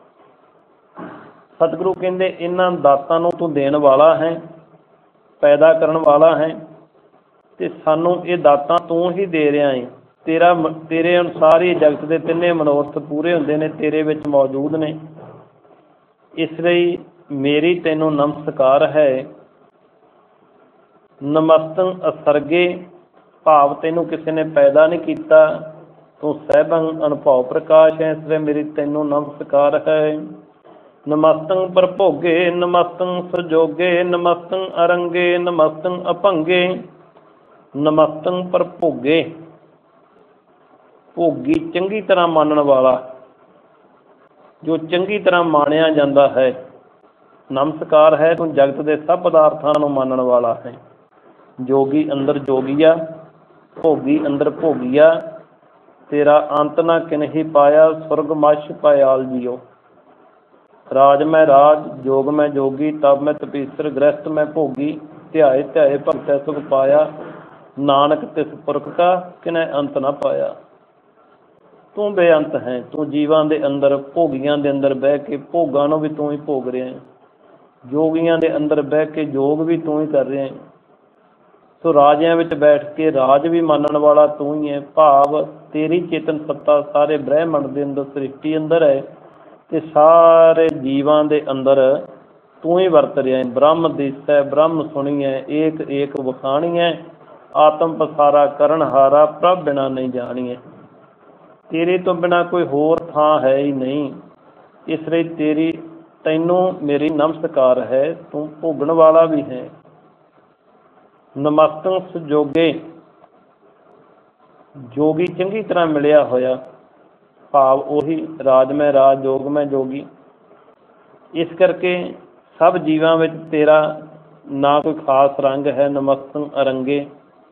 ਸਤਿਗੁਰੂ ਕਹਿੰਦੇ ਇਹਨਾਂ ਦਾਤਾਂ ਨੂੰ ਤੂੰ ਦੇਣ ਵਾਲਾ ਹੈ, ਪੈਦਾ ਕਰਨ ਵਾਲਾ ਹੈ, ਤੇ ਸਾਨੂੰ ਇਹ ਦਾਤਾਂ ਤੂੰ ਹੀ ਦੇ ਰਿਹਾ ਹੈ। ਤੇਰੇ ਅਨੁਸਾਰ ਹੀ ਜਗਤ ਦੇ ਤਿੰਨੇ ਮਨੋਰਥ ਪੂਰੇ ਹੁੰਦੇ ਨੇ, ਤੇਰੇ ਵਿੱਚ ਮੌਜੂਦ ਨੇ, ਇਸ ਲਈ ਮੇਰੀ ਤੈਨੂੰ ਨਮਸਕਾਰ ਹੈ। ਨਮਸਤੰ ਅਸਰਗੇ, ਭਾਵ ਤੈਨੂੰ ਕਿਸੇ ਨੇ ਪੈਦਾ ਨਹੀਂ ਕੀਤਾ, ਤੂੰ ਸਹਿਬੰ ਅਨੁਭਵ ਪ੍ਰਕਾਸ਼ ਹੈ, ਇਸ ਲਈ ਮੇਰੀ ਤੈਨੂੰ ਨਮਸਕਾਰ ਹੈ। ਨਮਸਤੰ ਪ੍ਰਭੋਗੇ, ਨਮਸਤੰ ਸੁਜੋਗੇ, ਨਮਸਤੰ ਅਰੰਗੇ, ਨਮਸਤੰ ਅਭੰਗੇ। ਨਮਸਤੰ ਪ੍ਰਭੋਗੇ, ਭੋਗੀ ਚੰਗੀ ਤਰ੍ਹਾਂ ਮੰਨਣ ਵਾਲਾ, ਜੋ ਚੰਗੀ ਤਰ੍ਹਾਂ ਮਾਣਿਆ ਜਾਂਦਾ ਹੈ। ਨਮਸਕਾਰ ਹੈ, ਤੂੰ ਜਗਤ ਦੇ ਸਭ ਪਦਾਰਥਾਂ ਨੂੰ ਮੰਨਣ ਵਾਲਾ ਹੈ। ਜੋਗੀ ਅੰਦਰ ਜੋਗੀਆ, ਭੋਗੀ ਅੰਦਰ ਭੋਗੀਆ, ਤੇਰਾ ਅੰਤ ਨਾ ਕਿਨਹੀ ਪਾਇਆ, ਸੁਰਗ ਮਛ ਪਾਇਆਲ ਜੀਓ। ਰਾਜ ਮੈਂ ਰਾਜ, ਜੋਗ ਮੈਂ ਜੋਗੀ, ਤਬ ਮੈਂ ਤਪੀਸਰ, ਗ੍ਰਸਤ ਮੈਂ ਭੋਗੀ, ਧਿਆਏ ਧਿਆਏ ਭਗਤੈ ਸੁਖ ਪਾਇਆ, ਨਾਨਕ ਤਿਸ ਪੁਰਖ ਕਾ ਕਿਨੈ ਅੰਤ ਨਾ ਪਾਇਆ। ਤੂੰ ਬੇਅੰਤ ਹੈ, ਤੂੰ ਜੀਵਾਂ ਦੇ ਅੰਦਰ, ਭੋਗੀਆਂ ਦੇ ਅੰਦਰ ਬਹਿ ਕੇ ਭੋਗਾਂ ਨੂੰ ਵੀ ਤੂੰ ਹੀ ਭੋਗ ਰਿਹਾ ਹੈ, ਜੋਗੀਆਂ ਦੇ ਅੰਦਰ ਬਹਿ ਕੇ ਜੋਗ ਵੀ ਤੂੰ ਹੀ ਕਰ ਰਿਹਾ ਹੈ। ਸੋ ਰਾਜਿਆਂ ਵਿੱਚ ਬੈਠ ਕੇ ਰਾਜ ਵੀ ਮੰਨਣ ਵਾਲਾ ਤੂੰ ਹੀ ਹੈ, ਭਾਵ ਤੇਰੀ ਚੇਤਨ ਸੱਤਾ ਸਾਰੇ ਬ੍ਰਹਿਮੰਡ ਦੇ ਅੰਦਰ, ਸ੍ਰਿਸ਼ਟੀ ਅੰਦਰ ਹੈ, ਤੇ ਸਾਰੇ ਜੀਵਾਂ ਦੇ ਅੰਦਰ ਤੂੰ ਹੀ ਵਰਤ ਰਿਹਾ ਹੈ। ਬ੍ਰਹਮ ਦਿਸੈ ਬ੍ਰਹਮ ਸੁਣੀਐ, ਏਕ ਏਕ ਵਖਾਣੀਐ, ਆਤਮ ਪਸਾਰਾ ਕਰਨ ਹਾਰਾ, ਪ੍ਰਭ ਬਿਨਾ ਨਹੀਂ ਜਾਣੀਐ। ਤੇਰੇ ਤੋਂ ਬਿਨਾ ਕੋਈ ਹੋਰ ਥਾਂ ਹੈ ਹੀ ਨਹੀਂ, ਇਸ ਲਈ ਤੈਨੂੰ ਮੇਰੀ ਨਮਸਕਾਰ ਹੈ, ਤੂੰ ਭੋਗਣ ਵਾਲਾ ਵੀ ਹੈ। ਨਮਸਤੰ ਸੁਜੋਗੇ, ਜੋਗੀ ਚੰਗੀ ਤਰ੍ਹਾਂ ਮਿਲਿਆ ਹੋਇਆ, ਭਾਵ ਉਹੀ ਰਾਜ ਮੈਂ ਰਾਜ, ਜੋਗ ਮੈਂ ਜੋਗੀ। ਇਸ ਕਰਕੇ ਸਭ ਜੀਵਾਂ ਵਿੱਚ ਤੇਰਾ ਨਾ ਕੋਈ ਖਾਸ ਰੰਗ ਹੈ। ਨਮਸਤੰ ਅਰੰਗੇ,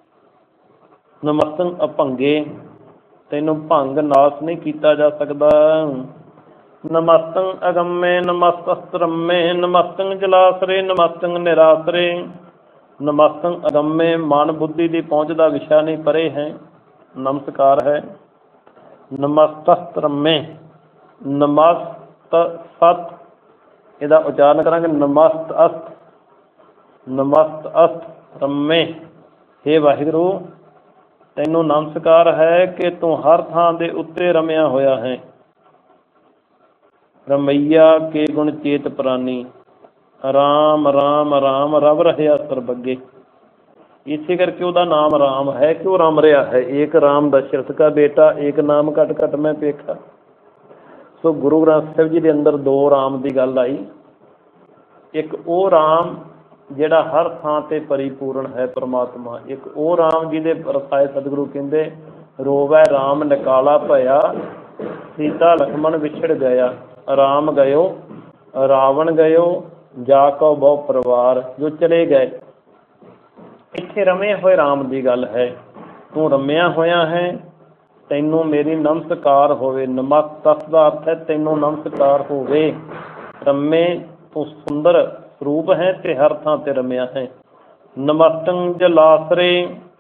ਨਮਸਤੰ ਅਭੰਗੇ, ਤੈਨੂੰ ਭੰਗ ਨਾਸ ਨਹੀਂ ਕੀਤਾ ਜਾ ਸਕਦਾ। ਨਮਸਤੰ ਅਗੰਮੇ, ਨਮਸਤਸਤ੍ਰੰਮੇ, ਨਮਸਤੰ ਜਲਾਸਰੇ, ਨਮਸਤੰ ਨਿਰਾਸਰੇ। ਨਮਸਤੰ ਅਗੰਮੇ, ਮਨ ਬੁੱਧੀ ਦੀ ਪਹੁੰਚ ਦਾ ਵਿਸ਼ਾ ਨਹੀਂ, ਪਰੇ ਹੈ, ਨਮਸਕਾਰ ਹੈ। ਨਮਸਤਸਤ੍ਰੰਮੇ, ਨਮਸਤ ਸਤ, ਇਹਦਾ ਉਚਾਰਨ ਕਰਾਂਗੇ ਨਮਸਤ ਅਸਤ, ਨਮਸਤ ਅਸਤ ਰੰਮੇ। ਹੇ ਵਾਹਿਗੁਰੂ, ਤੈਨੂੰ ਨਮਸਕਾਰ ਹੈ ਕਿ ਤੂੰ ਹਰ ਥਾਂ ਦੇ ਉੱਤੇ ਰਮਿਆ ਹੋਇਆ ਹੈ। ਰਮਈਆ ਕੇ ਗੁਣ ਚੇਤ ਪ੍ਰਾਨੀ, ਰਾਮ ਰਾਮ ਰਾਮ ਰਵ ਰਹਿਆ ਸਰਬੱਗੇ। ਇਸੇ ਕਰਕੇ ਉਹਦਾ ਨਾਮ ਰਾਮ ਹੈ ਕਿ ਉਹ ਰਮ ਰਿਹਾ ਹੈ। ਏਕ ਰਾਮ ਦਸ਼ਰਥ ਕਾ ਬੇਟਾ, ਏਕ ਨਾਮ ਘਟ ਘਟ ਮੈਂ ਪੇਖਾ। ਸੋ ਗੁਰੂ ਗ੍ਰੰਥ ਸਾਹਿਬ ਜੀ ਦੇ ਅੰਦਰ ਦੋ ਰਾਮ ਦੀ ਗੱਲ ਆਈ। ਇੱਕ ਉਹ ਰਾਮ ਜਿਹੜਾ ਹਰ ਥਾਂ ਤੇ ਪਰਿਪੂਰਨ ਹੈ ਪਰਮਾਤਮਾ, ਇੱਕ ਉਹ ਰਾਮ ਜਿਹਦੇ ਰਸਾਏ ਸਤਿਗੁਰੂ ਕਹਿੰਦੇ ਰੋਵੈ ਰਾਮ ਨਿਕਾਲਾ ਭਇਆ, ਸੀਤਾ ਲਖਮਣ ਵਿਛੜ ਗਿਆ। ਰਾਮ ਗਇਓ ਰਾਵਣ ਗਇਓ, ਜਾ ਕਉ ਬਹੁ ਪਰਿਵਾਰ, ਜੋ ਚਲੇ ਗਏ। ਇੱਥੇ ਰਮੇ ਹੋਏ ਰਾਮ ਦੀ ਗੱਲ ਹੈ। ਤੂੰ ਰਮਿਆ ਹੋਇਆ ਹੈ, ਤੈਨੂੰ ਮੇਰੀ ਨਮਸਕਾਰ ਹੋਵੇ। ਨਮਸਤਸ ਦਾ ਅਰਥ ਹੈ ਤੈਨੂੰ ਨਮਸਕਾਰ ਹੋਵੇ। ਰਮੇ, ਤੂੰ ਸੁੰਦਰ ਸਰੂਪ ਹੈ ਤੇ ਹਰ ਥਾਂ ਤੇ ਰਮਿਆ ਹੈ। ਨਮਸਤੰ ਜਲਾਸਰੇ,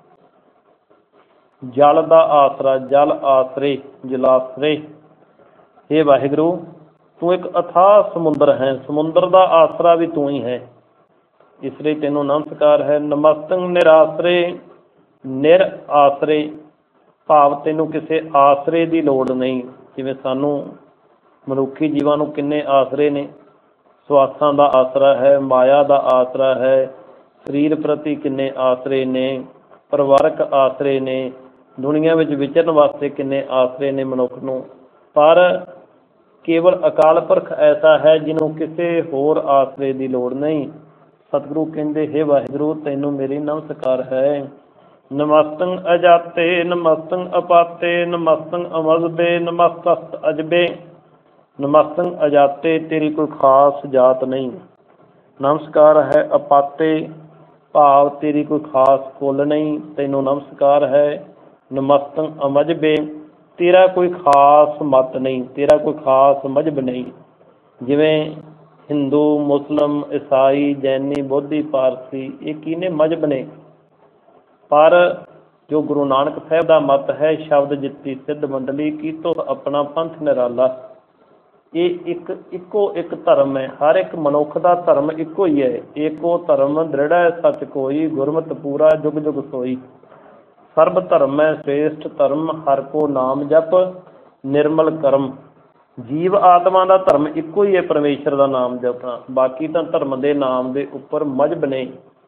ਜਲ ਦਾ ਆਸਰਾ, ਜਲ ਆਸਰੇ, ਜਲਾਸਰੇ। ਹੇ ਵਾਹਿਗੁਰੂ, ਤੂੰ ਇੱਕ ਅਥਾਹ ਸਮੁੰਦਰ ਹੈ, ਸਮੁੰਦਰ ਦਾ ਆਸਰਾ ਵੀ ਤੂੰ ਹੀ ਹੈ, ਇਸ ਲਈ ਤੈਨੂੰ ਨਮਸਕਾਰ ਹੈ। ਨਮਸਤੰ ਨਿਰਾਸਰੇ, ਨਿਰ ਆਸਰੇ, ਭਾਵ ਤੈਨੂੰ ਕਿਸੇ ਆਸਰੇ ਦੀ ਲੋੜ ਨਹੀਂ। ਜਿਵੇਂ ਸਾਨੂੰ ਮਨੁੱਖੀ ਜੀਵਾਂ ਨੂੰ ਕਿੰਨੇ ਆਸਰੇ ਨੇ, ਸਵਾਸਾਂ ਦਾ ਆਸਰਾ ਹੈ, ਮਾਇਆ ਦਾ ਆਸਰਾ ਹੈ, ਸਰੀਰ ਪ੍ਰਤੀ ਕਿੰਨੇ ਆਸਰੇ ਨੇ, ਪਰਿਵਾਰਕ ਆਸਰੇ ਨੇ, ਦੁਨੀਆ ਵਿੱਚ ਵਿਚਰਨ ਵਾਸਤੇ ਕਿੰਨੇ ਆਸਰੇ ਨੇ ਮਨੁੱਖ ਨੂੰ। ਪਰ ਕੇਵਲ ਅਕਾਲ ਪੁਰਖ ਐਸਾ ਹੈ ਜਿਹਨੂੰ ਕਿਸੇ ਹੋਰ ਆਸਰੇ ਦੀ ਲੋੜ ਨਹੀਂ। ਸਤਿਗੁਰੂ ਕਹਿੰਦੇ ਹੇ ਵਾਹਿਗੁਰੂ, ਤੈਨੂੰ ਮੇਰੀ ਨਮਸਕਾਰ ਹੈ। ਨਮਸਤੰ ਅਜਾਤੇ, ਨਮਸਤੰ ਅਪਾਤੇ, ਨਮਸਤੰ ਅਮਜ਼ਬੇ, ਨਮਸਤਸਤ ਅਜਬੇ। ਨਮਸਤੰ ਅਜਾਤੇ, ਤੇਰੀ ਕੋਈ ਖਾਸ ਜਾਤ ਨਹੀਂ। ਨਮਸਕਾਰ ਹੈ ਅਪਾਤੇ, ਭਾਵ ਤੇਰੀ ਕੋਈ ਖਾਸ ਕੁਲ ਨਹੀਂ, ਤੈਨੂੰ ਨਮਸਕਾਰ ਹੈ। ਨਮਸਤੰ ਅਮਜ਼ਬੇ, ਤੇਰਾ ਕੋਈ ਖਾਸ ਮਤ ਨਹੀਂ, ਤੇਰਾ ਕੋਈ ਖਾਸ ਮਜ਼ਹਬ ਨਹੀਂ। ਜਿਵੇਂ ਹਿੰਦੂ, ਮੁਸਲਿਮ, ਈਸਾਈ, ਜੈਨੀ, ਬੋਧੀ, ਪਾਰਸੀ, ਇਹ ਕਿਹਨੇ ਮਜ਼ਹਬ ਨੇ। ਪਰ ਜੋ ਗੁਰੂ ਨਾਨਕ ਸਾਹਿਬ ਦਾ ਮਤ ਹੈ, ਸ਼ਬਦ ਜਿੱਤੀ ਸਿੱਧ ਮੰਡਲੀ, ਕੀਤੋ ਆਪਣਾ ਪੰਥ ਨਿਰਾਲਾ। ਇਹ ਇੱਕੋ ਇੱਕ ਧਰਮ ਹੈ। ਹਰ ਇੱਕ ਮਨੁੱਖ ਦਾ ਧਰਮ ਇੱਕੋ ਹੀ ਹੈ। ਏਕੋ ਧਰਮ ਦ੍ਰਿੜ੍ਹੈ ਸੱਚ ਕੋਈ, ਗੁਰਮਤਿ ਪੂਰਾ ਜੁਗ ਜੁਗ ਸੋਈ। ਸਰਬ ਧਰਮ ਹੈ ਸ੍ਰੇਸ਼ਟ ਧਰਮ, ਹਰਿ ਕੋ ਨਾਮ ਜਪ ਨਿਰਮਲ ਕਰਮ। ਜੀਵ ਆਤਮਾ ਦਾ ਧਰਮ ਇੱਕੋ ਹੀ ਹੈ, ਪਰਮੇਸ਼ਰ ਦਾ ਨਾਮ ਜਪਣਾ। ਬਾਕੀ ਤਾਂ ਧਰਮ ਦੇ ਨਾਮ ਦੇ ਉੱਪਰ ਮਜ਼ਹਬ ਨੇ।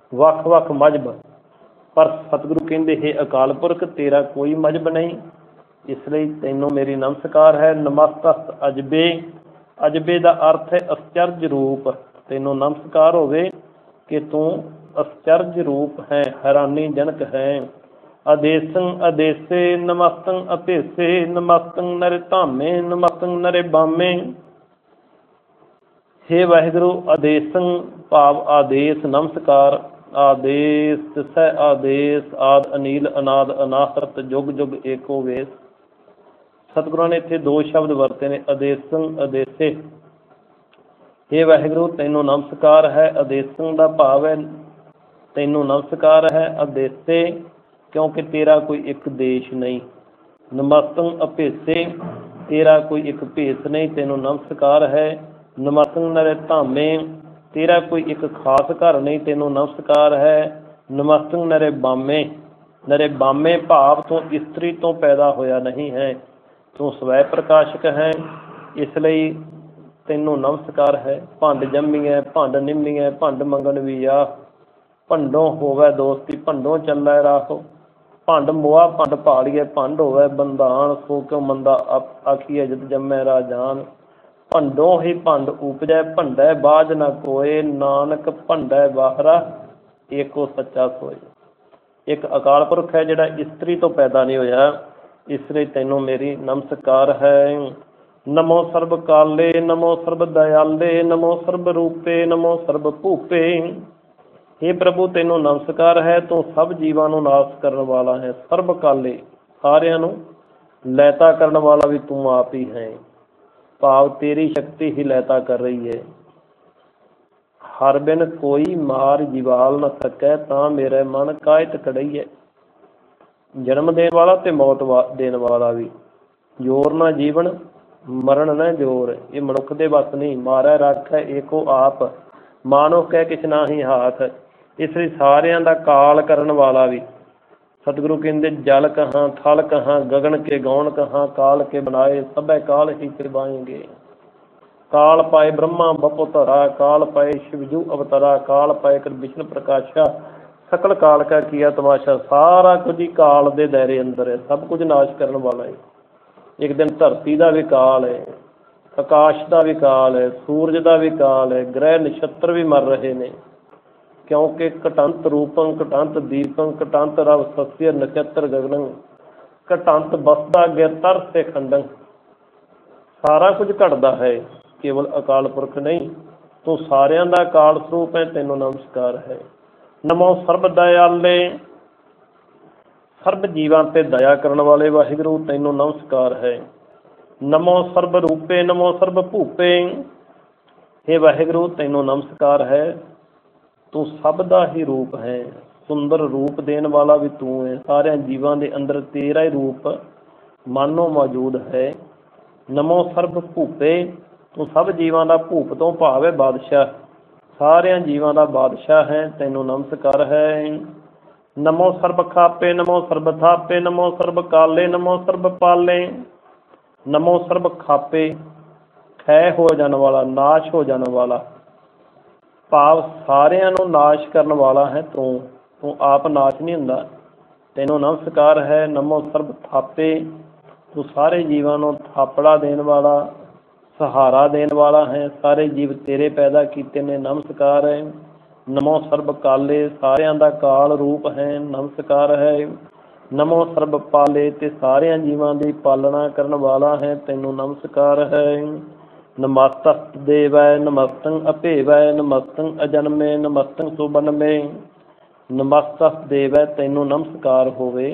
ਵੱਖ ਵੱਖ ਮਜ਼ਹਬ, ਪਰ ਸਤਿਗੁਰੂ ਕਹਿੰਦੇ ਹੈ ਅਕਾਲ ਪੁਰਖ ਤੇਰਾ ਕੋਈ ਮਜ਼ਹਬ ਨਹੀਂ, ਇਸ ਲਈ ਤੈਨੂੰ ਮੇਰੀ ਨਮਸਕਾਰ ਹੈ। ਨਮਸਤਸ ਅਜਬੇ, ਅਜਬੇ ਦਾ ਅਰਥ ਹੈ ਅਸਚਰਜ ਰੂਪ। ਤੈਨੂੰ ਨਮਸਕਾਰ ਹੋਵੇ ਕਿ ਤੂੰ ਅਸਚਰਜ ਰੂਪ ਹੈ, ਹੈਰਾਨੀਜਨਕ ਹੈ। ਆਦੇਸੰ ਆਦੇਸੇ ਨਮਸਤੰ ਅਭੇਸੇ, ਨਮਸਤੰ ਨਰਿ ਧਾਮੇ, ਨਮਸਤੰ ਨਰਿ ਬਾਮੇ। ਹੇ ਵਾਹਿਗੁਰੂ, ਆਦੇਸੰ ਭਾਵ ਆਦੇਸ਼, ਨਮਸਕਾਰ। ਆਦੇਸ਼ ਤਿਸੈ ਆਦੇਸ਼, ਆਦ ਅਨੀਲ ਅਨਾਦ ਅਨਾਹਰਤ ਜੁਗ ਜੁਗ ਏਕੋ ਵੇਸ। ਸਤਿਗੁਰਾਂ ਨੇ ਇੱਥੇ ਦੋ ਸ਼ਬਦ ਵਰਤੇ ਨੇ, ਆਦੇਸੰ ਆਦੇਸੇ। ਹੇ ਵਾਹਿਗੁਰੂ, ਤੈਨੂੰ ਨਮਸਕਾਰ ਹੈ। ਆਦੇਸੰ ਦਾ ਭਾਵ ਹੈ ਤੈਨੂੰ ਨਮਸਕਾਰ ਹੈ। ਆਦੇਸੇ ਕਿਉਂਕਿ ਤੇਰਾ ਕੋਈ ਇੱਕ ਦੇਸ਼ ਨਹੀਂ। ਨਮਸਤੰ ਅਭੇਸੇ, ਤੇਰਾ ਕੋਈ ਇੱਕ ਭੇਸ ਨਹੀਂ, ਤੈਨੂੰ ਨਮਸਕਾਰ ਹੈ। ਨਮਸਤੰ ਨਰਿ ਧਾਮੇ, ਤੇਰਾ ਕੋਈ ਇੱਕ ਖਾਸ ਘਰ ਨਹੀਂ, ਤੈਨੂੰ ਨਮਸਕਾਰ ਹੈ। ਨਮਸਤੰ ਨਰਿ ਬਾਮੇ, ਨਰਿ ਬਾਮੇ ਭਾਵ ਤੂੰ ਇਸਤਰੀ ਤੋਂ ਪੈਦਾ ਹੋਇਆ ਨਹੀਂ ਹੈ, ਤੂੰ ਸਵੈ ਪ੍ਰਕਾਸ਼ਕ ਹੈ, ਇਸ ਲਈ ਤੈਨੂੰ ਨਮਸਕਾਰ ਹੈ। ਭੰਡ ਜੰਮੀਐ ਭੰਡ ਨਿੰਮੀਐ, ਭੰਡ ਮੰਗਣ ਵੀ ਆ, ਭੰਡੋਂ ਹੋਵੇ ਦੋਸਤੀ ਭੰਡੋਂ ਚੱਲੈ ਰਾਹੋ। ਭੰਡ ਮੋਆ ਭੰਡ ਭਾਲੀਏ, ਭੰਡ ਹੋਵੇ ਬੰਧਾਨ, ਸੋ ਕਿਉ ਮੰਦਾ ਆਖੀਐ ਜਿਤ ਜੰਮੈ ਰਾਜਾਨ। ਭੰਡੋਂ ਹੀ ਭੰਡ ਉਪਜੈ, ਭੰਡੈ ਬਾਝ ਨਾ ਕੋਏ, ਨਾਨਕ ਭੰਡੈ ਬਾਹਰਾ ਏਕੋ ਸੱਚਾ ਸੋਏ। ਇੱਕ ਅਕਾਲ ਪੁਰਖ ਹੈ ਜਿਹੜਾ ਇਸਤਰੀ ਤੋਂ ਪੈਦਾ ਨਹੀਂ ਹੋਇਆ, ਇਸ ਲਈ ਤੈਨੂੰ ਮੇਰੀ ਨਮਸਕਾਰ ਹੈ। ਨਮੋ ਸਰਬ ਕਾਲੇ, ਨਮੋ ਸਰਬ ਦਇਆਲੇ, ਨਮੋ ਸਰਬ ਰੂਪੇ, ਨਮੋ ਸਰਬ ਭੂਪੇ। ਹੇ ਪ੍ਰਭੂ, ਤੈਨੂੰ ਨਮਸਕਾਰ ਹੈ, ਤੂੰ ਸਭ ਜੀਵਾਂ ਨੂੰ ਨਾਸ਼ ਕਰਨ ਵਾਲਾ ਹੈ। ਸਰਬ ਕਾਲੇ, ਸਾਰਿਆਂ ਨੂੰ ਲੈਤਾ ਕਰਨ ਵਾਲਾ ਵੀ ਤੂੰ ਆਪ ਹੀ ਹੈ, ਭਾਵ ਤੇਰੀ ਸ਼ਕਤੀ ਹੀ ਲੈਤਾ ਕਰ ਰਹੀ ਹੈ। ਹਰ ਬਿਨ ਕੋਈ ਮਾਰ ਜਿਵਾਲ ਨਾ ਸਕੈ, ਤਾਂ ਮੇਰੇ ਮਨ ਕਾਇਤ ਕੜਈਐ। ਜਨਮ ਦੇਣ ਵਾਲਾ ਤੇ ਮੌਤ ਦੇਣ ਵਾਲਾ ਵੀ, ਜੋਰ ਨਾ ਜੀਵਨ ਮਰਨ ਨਾ ਜੋਰ, ਇਹ ਮਨੁੱਖ ਦੇ ਵੱਸ ਨਹੀਂ। ਮਾਰੈ ਰਾਖੈ ਏਕੋ ਆਪ, ਮਾਨੋ ਕਹਿ ਕਿਛ ਨਾਹੀ ਹਾਥ। ਇਸ ਲਈ ਸਾਰਿਆਂ ਦਾ ਕਾਲ ਕਰਨ ਵਾਲਾ ਵੀ। ਸਤਿਗੁਰੂ ਕਹਿੰਦੇ ਜਲ ਕਹਾਂ ਥਲ ਕਹਾਂ, ਗਗਨ ਕੇ ਗੌਣ ਕਹਾਂ, ਕਾਲ ਕੇ ਬਣਾਏ ਸਭੈ ਕਾਲ ਹੀ ਕਿਰਬਾਏਂਗੇ। ਕਾਲ ਪਾਏ ਬ੍ਰਹਮਾ ਬਪੋ ਧਰਾ, ਕਾਲ ਪਾਏ ਸ਼ਿਵਜੂ ਅਵਤਰਾ, ਕਾਲ ਪਾਏ ਕਰ ਵਿਸ਼ਨ ਪ੍ਰਕਾਸ਼ਾ, ਸਕਲ ਕਾਲ ਕਾ ਕੀਆ ਤਮਾਸ਼ਾ। ਸਾਰਾ ਕੁਝ ਹੀ ਕਾਲ ਦੇ ਦਾਇਰੇ ਅੰਦਰ ਹੈ, ਸਭ ਕੁਝ ਨਾਸ਼ ਕਰਨ ਵਾਲਾ ਹੈ। ਇੱਕ ਦਿਨ ਧਰਤੀ ਦਾ ਵੀ ਕਾਲ ਹੈ, ਆਕਾਸ਼ ਦਾ ਵੀ ਕਾਲ ਹੈ, ਸੂਰਜ ਦਾ ਵੀ ਕਾਲ ਹੈ, ਗ੍ਰਹਿ ਨਛੱਤਰ ਵੀ ਮਰ ਰਹੇ ਨੇ, ਕਿਉਂਕਿ ਘਟੰਤ ਰੂਪੰ ਘਟੰਤ ਦੀਪੰ ਘਟੰਤ ਰਵ ਸਤਿਅ ਨਛੱਤਰ ਗਗਨੰ, ਘਟੰਤ ਬਸਦਾ ਗਿਰਤਰ ਸੇ ਖੰਡੰ। ਸਾਰਾ ਕੁਝ ਘਟਦਾ ਹੈ, ਕੇਵਲ ਅਕਾਲ ਪੁਰਖ ਨਹੀਂ। ਤੂੰ ਸਾਰਿਆਂ ਦਾ ਕਾਲ ਸਰੂਪ ਹੈ, ਤੈਨੂੰ ਨਮਸਕਾਰ ਹੈ। ਨਮੋ ਸਰਬ ਦਇਆਲੇ, ਸਰਬ ਜੀਵਾਂ ਤੇ ਦਇਆ ਕਰਨ ਵਾਲੇ ਵਾਹਿਗੁਰੂ, ਤੈਨੂੰ ਨਮਸਕਾਰ ਹੈ। ਨਮੋ ਸਰਬ ਰੂਪੇ, ਨਮੋ ਸਰਬ ਭੂਪੇ। ਹੇ ਵਾਹਿਗੁਰੂ, ਤੈਨੂੰ ਨਮਸਕਾਰ ਹੈ, ਤੂੰ ਸਭ ਦਾ ਹੀ ਰੂਪ ਹੈ, ਸੁੰਦਰ ਰੂਪ ਦੇਣ ਵਾਲਾ ਵੀ ਤੂੰ ਹੈ। ਸਾਰਿਆਂ ਜੀਵਾਂ ਦੇ ਅੰਦਰ ਤੇਰਾ ਹੀ ਰੂਪ ਮਾਨੋ ਮੌਜੂਦ ਹੈ। ਨਮੋ ਸਰਬ ਭੂਪੇ, ਤੂੰ ਸਭ ਜੀਵਾਂ ਦਾ ਭੂਪ ਤੋਂ ਭਾਵ ਹੈ ਬਾਦਸ਼ਾਹ, ਸਾਰਿਆਂ ਜੀਵਾਂ ਦਾ ਬਾਦਸ਼ਾਹ ਹੈ, ਤੈਨੂੰ ਨਮਸਕਾਰ ਹੈ। ਨਮੋ ਸਰਬ ਖਾਪੇ, ਨਮੋ ਸਰਬ ਥਾਪੇ, ਨਮੋ ਸਰਬ ਕਾਲੇ, ਨਮੋ ਸਰਬ ਪਾਲੇ। ਨਮੋ ਸਰਬ ਖਾਪੇ, ਖੈ ਹੋ ਜਾਣ ਵਾਲਾ, ਨਾਸ਼ ਹੋ ਜਾਣ ਵਾਲਾ, ਭਾਵ ਸਾਰਿਆਂ ਨੂੰ ਨਾਸ਼ ਕਰਨ ਵਾਲਾ ਹੈ ਤੂੰ, ਤੂੰ ਆਪ ਨਾਸ਼ ਨਹੀਂ ਹੁੰਦਾ, ਤੈਨੂੰ ਨਮਸਕਾਰ ਹੈ। ਨਮੋ ਸਰਬ ਥਾਪੇ, ਤੂੰ ਸਾਰੇ ਜੀਵਾਂ ਨੂੰ ਥਾਪੜਾ ਦੇਣ ਵਾਲਾ, ਸਹਾਰਾ ਦੇਣ ਵਾਲਾ ਹੈ, ਸਾਰੇ ਜੀਵ ਤੇਰੇ ਪੈਦਾ ਕੀਤੇ ਨੇ, ਨਮਸਕਾਰ ਹੈ। ਨਮੋ ਸਰਬ ਕਾਲੇ, ਸਾਰਿਆਂ ਦਾ ਕਾਲ ਰੂਪ ਹੈ, ਨਮਸਕਾਰ ਹੈ। ਨਮੋ ਸਰਬ ਪਾਲੇ, ਤੇ ਸਾਰਿਆਂ ਜੀਵਾਂ ਦੀ ਪਾਲਣਾ ਕਰਨ ਵਾਲਾ ਹੈ, ਤੈਨੂੰ ਨਮਸਕਾਰ ਹੈ। ਨਮਸਤਸ ਦੇਵੈ ਨਮਸਤੰ ਅਭੇਵੈ, ਨਮਸਤੰ ਅਜਨਮੇ, ਨਮਸਤੰ ਸੁਬਨਮੇ। ਨਮਸਤਸ ਦੇਵੈ, ਤੈਨੂੰ ਨਮਸਕਾਰ ਹੋਵੇ।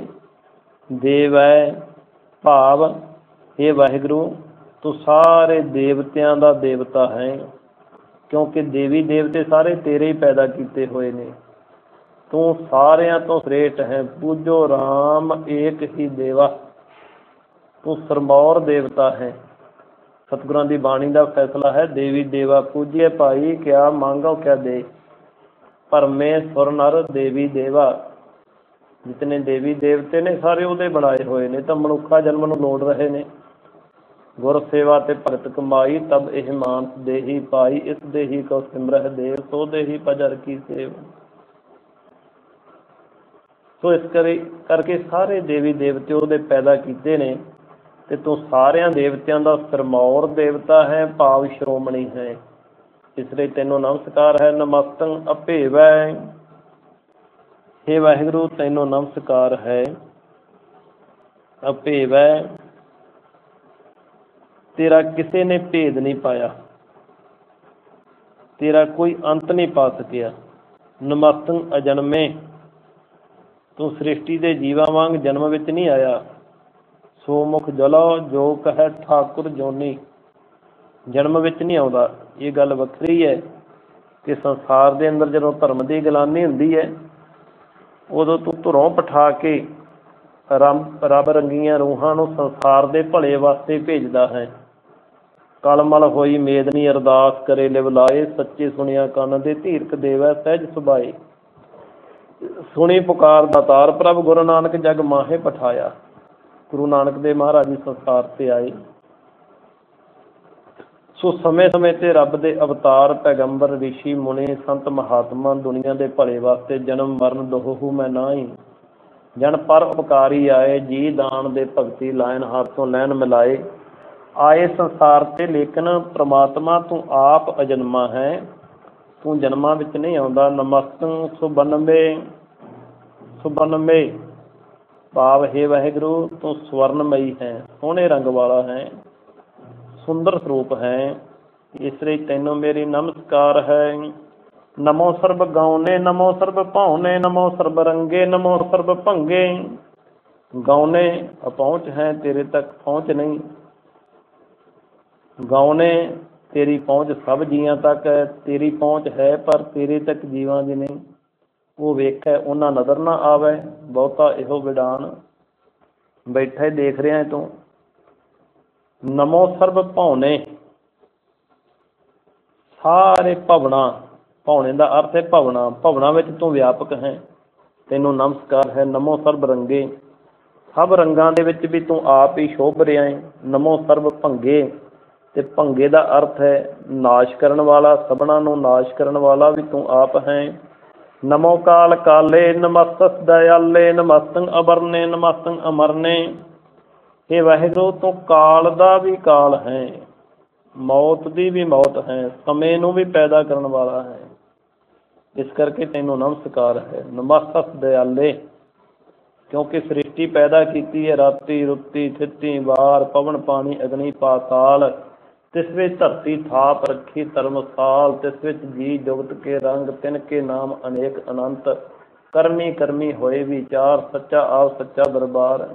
ਦੇਵੈ ਭਾਵ ਹੇ ਵਾਹਿਗੁਰੂ, ਤੂੰ ਸਾਰੇ ਦੇਵਤਿਆਂ ਦਾ ਦੇਵਤਾ ਹੈ, ਕਿਉਂਕਿ ਦੇਵੀ ਦੇਵਤੇ ਸਾਰੇ ਤੇਰੇ ਹੀ ਪੈਦਾ ਕੀਤੇ ਹੋਏ ਨੇ। ਤੂੰ ਸਾਰਿਆਂ ਤੋਂ ਸ੍ਰੇਸ਼ਟ ਹੈ। ਪੂਜੋ ਰਾਮ ਏਕ ਹੀ ਦੇਵਾ, ਤੂੰ ਸਰਮੌਰ ਦੇਵਤਾ ਹੈ। ਸਤਿਗੁਰਾਂ ਦੀ ਬਾਣੀ ਦਾ ਫੈਸਲਾ ਹੈ, ਦੇਵੀ ਦੇਵਾ ਪੂਜੀਏ ਭਾਈ, ਕਿਆ ਮੰਗੋ ਕਿਆ ਦੇ। ਭਰਮੇ ਸੁਰ ਨਰ ਦੇਵੀ ਦੇਵਾ, ਜਿਤਨੇ ਦੇਵੀ ਦੇਵਤੇ ਨੇ ਸਾਰੇ ਉਹਦੇ ਬਣਾਏ ਹੋਏ ਨੇ, ਤਾਂ ਮਨੁੱਖਾ ਜਨਮ ਨੂੰ ਲੋੜ ਰਹੇ ਨੇ। ਗੁਰ ਸੇਵਾ ਤੇ ਭਗਤ ਕਮਾਈ, ਤਬ ਇਹ ਮਾਨਸ ਦੇਹੀ ਪਾਈ। ਇਸ ਦੇਹੀ ਕਉ ਸਿਮਰਹਿ ਦੇਵ, ਸੋ ਦੇਹੀ ਭਜਰ ਕੀ ਸੇਵ। ਸੋ ਇਸ ਕਰਕੇ ਸਾਰੇ ਦੇਵੀ ਦੇਵਤੇ ਉਹਦੇ ਪੈਦਾ ਕੀਤੇ ਨੇ ਤੇ ਤੂੰ ਸਾਰਿਆਂ ਦੇਵਤਿਆਂ ਦਾ ਸਿਰਮੌਰ ਦੇਵਤਾ ਹੈ, ਭਾਵ ਸ਼੍ਰੋਮਣੀ ਹੈ। ਇਸ ਲਈ ਤੈਨੂੰ ਨਮਸਕਾਰ ਹੈ। ਨਮਸਤੰ ਅਭੇਵੈ, ਹੇ ਵਾਹਿਗੁਰੂ ਤੈਨੂੰ ਨਮਸਕਾਰ ਹੈ। ਅਭੇਵੈ, ਤੇਰਾ ਕਿਸੇ ਨੇ ਭੇਦ ਨਹੀਂ ਪਾਇਆ, ਤੇਰਾ ਕੋਈ ਅੰਤ ਨਹੀਂ ਪਾ ਸਕਿਆ। ਨਮਸਤੰ ਅਜਨਮੇ, ਤੂੰ ਸ੍ਰਿਸ਼ਟੀ ਦੇ ਜੀਵਾਂ ਵਾਂਗ ਜਨਮ ਵਿੱਚ ਨਹੀਂ ਆਇਆ। ਸੋ ਮੁਖ ਜਲੋ ਜੋ ਕਹੈ ਠਾਕੁਰ ਜੋਨੀ, ਜਨਮ ਵਿੱਚ ਨਹੀਂ ਆਉਂਦਾ। ਇਹ ਗੱਲ ਵੱਖਰੀ ਹੈ ਕਿ ਸੰਸਾਰ ਦੇ ਅੰਦਰ ਜਦੋਂ ਧਰਮ ਦੀ ਗਲਾਨੀ ਹੁੰਦੀ ਹੈ ਉਦੋਂ ਤੂੰ ਧੁਰੋਂ ਪਠਾ ਕੇ ਰੱਬ ਰੰਗੀਆਂ ਰੂਹਾਂ ਨੂੰ ਸੰਸਾਰ ਦੇ ਭਲੇ ਵਾਸਤੇ ਭੇਜਦਾ ਹੈ। ਕਲਮਲ ਹੋਈ ਮੇਦਨੀ ਅਰਦਾਸ ਕਰੇ ਲਿਵ ਲਾਏ, ਸੱਚੇ ਸੁਣਿਆ ਕੰਨ ਦੇ ਧੀਰਕ ਦੇਵੈ ਸਹਿਜ ਸੁਭਾਏ। ਸੁਣੀ ਪੁਕਾਰ ਦਾਤਾਰ ਪ੍ਰਭ ਗੁਰੂ ਨਾਨਕ ਜਗ ਮਾਹੇ ਪਠਾਇਆ। ਗੁਰੂ ਨਾਨਕ ਦੇਵ ਮਹਾਰਾਜ ਜੀ ਸੰਸਾਰ ਤੇ ਆਏ। ਸੋ ਸਮੇਂ ਸਮੇਂ ਤੇ ਰੱਬ ਦੇ ਅਵਤਾਰ ਪੈਗੰਬਰ ਰਿਸ਼ੀ ਮੁਨੀ ਸੰਤ ਮਹਾਤਮਾ ਦੁਨੀਆ ਦੇ ਭਲੇ ਵਾਸਤੇ ਜਨਮ ਮਰਨ ਦੋਹੂ ਮੈਂ ਨਾਹੀ। ਜਨ ਪਰ ਉਪਕਾਰੀ ਆਏ, ਜੀ ਦਾਨ ਦੇ ਭਗਤੀ ਲਾਇਨ ਹੱਥੋਂ ਲੈਣ ਮਿਲਾਏ। ਆਏ ਸੰਸਾਰ ਤੇ ਲੇਕਿਨ ਪ੍ਰਮਾਤਮਾ ਤੂੰ ਆਪ ਅਜਨਮਾ ਹੈ, ਤੂੰ ਜਨਮਾਂ ਵਿੱਚ ਨਹੀਂ ਆਉਂਦਾ। ਨਮਸਤੰ ਸੁਬਨਮੇ, ਸੁਬਨਮੇ ਭਾਵ ਹੇ ਵਾਹਿਗੁਰੂ ਤੂੰ ਸਵਰਨਮਈ ਹੈ, ਸੋਹਣੇ ਰੰਗ ਵਾਲਾ ਹੈ, ਸੁੰਦਰ ਸਰੂਪ ਹੈ। ਇਸ ਲਈ ਤੈਨੂੰ ਮੇਰੀ ਨਮਸਕਾਰ ਹੈ। ਨਮੋ ਸਰਬ ਗਾਉਨੇ, ਨਮੋ ਸਰਬ ਭਾਉਨੇ, ਨਮੋ ਸਰਬ ਰੰਗੇ, ਨਮੋ ਸਰਬ ਭੰਗੇ। ਗਾਉਨੇ ਅਪਹੁੰਚ ਹੈ, ਤੇਰੇ ਤੱਕ ਪਹੁੰਚ ਨਹੀਂ। ਗਾਉਨੇ ਤੇਰੀ ਪਹੁੰਚ ਸਭ ਜੀਆਂ ਤੱਕ ਹੈ, ਤੇਰੀ ਪਹੁੰਚ ਹੈ ਪਰ ਤੇਰੇ ਤੱਕ ਜੀਵਾਂ ਦੀ ਨਹੀਂ। ਉਹ ਵੇਖੈ ਉਹਨਾਂ ਨਜ਼ਰ ਨਾ ਆਵੇ, ਬਹੁਤਾ ਇਹੋ ਵਿਡਾਨ ਬੈਠਾ ਦੇਖ ਰਿਹਾ ਤੂੰ। ਨਮੋ ਸਰਬ ਭਾਉਨੇ, ਸਾਰੇ ਭਵਨਾ, ਭਾਉਨੇ ਦਾ ਅਰਥ ਹੈ ਭਵਨਾ, ਭਵਨਾ ਵਿੱਚ ਤੂੰ ਵਿਆਪਕ ਹੈ, ਤੈਨੂੰ ਨਮਸਕਾਰ ਹੈ। ਨਮੋ ਸਰਬ ਰੰਗੇ, ਸਭ ਰੰਗਾਂ ਦੇ ਵਿੱਚ ਵੀ ਤੂੰ ਆਪ ਹੀ ਸ਼ੋਭ ਰਿਹਾ ਹੈ। ਨਮੋ ਸਰਬ ਭੰਗੇ, ਤੇ ਭੰਗੇ ਦਾ ਅਰਥ ਹੈ ਨਾਸ਼ ਕਰਨ ਵਾਲਾ, ਸਭਨਾਂ ਨੂੰ ਨਾਸ਼ ਕਰਨ ਵਾਲਾ ਵੀ ਤੂੰ ਆਪ ਹੈ। ਨਮੋ ਕਾਲ ਕਾਲੇ, ਨਮਸਤਸ ਦਇਆਲੇ, ਨਮਸਤੰ ਅਬਰਨੇ, ਨਮਸਤੰ ਅਮਰਨੇ। ਇਹ ਵਾਹਿਗੁਰੂ ਤੂੰ ਕਾਲ ਦਾ ਵੀ ਕਾਲ ਹੈ, ਮੌਤ ਦੀ ਵੀ ਮੌਤ ਹੈ, ਸਮੇਂ ਨੂੰ ਵੀ ਪੈਦਾ ਕਰਨ ਵਾਲਾ ਹੈ। ਇਸ ਕਰਕੇ ਤੈਨੂੰ ਨਮਸਕਾਰ ਹੈ। ਨਮਸਤਸ ਦਇਆਲੇ, ਕਿਉਂਕਿ ਸ੍ਰਿਸ਼ਟੀ ਪੈਦਾ ਕੀਤੀ ਹੈ ਰਾਤੀ ਰੁੱਤੀ ਥਿੱਤੀ ਵਾਰ, ਪਵਨ ਪਾਣੀ ਅਗਨੀ ਪਾਤਾਲ। ਤਿਸ ਵਿੱਚ ਧਰਤੀ ਥਾਪ ਰੱਖੀ ਧਰਮਸਾਲ, ਤਿਸ ਵਿੱਚ ਜੀ ਜੁਗਤ ਕੇ ਰੰਗ, ਤਿਨ ਕੇ ਨਾਮ ਅਨੇਕ ਅਨੰਤ। ਕਰਮੀ ਕਰਮੀ ਹੋਏ ਵਿਚਾਰ, ਸੱਚਾ ਆਪ ਸੱਚਾ ਦਰਬਾਰ।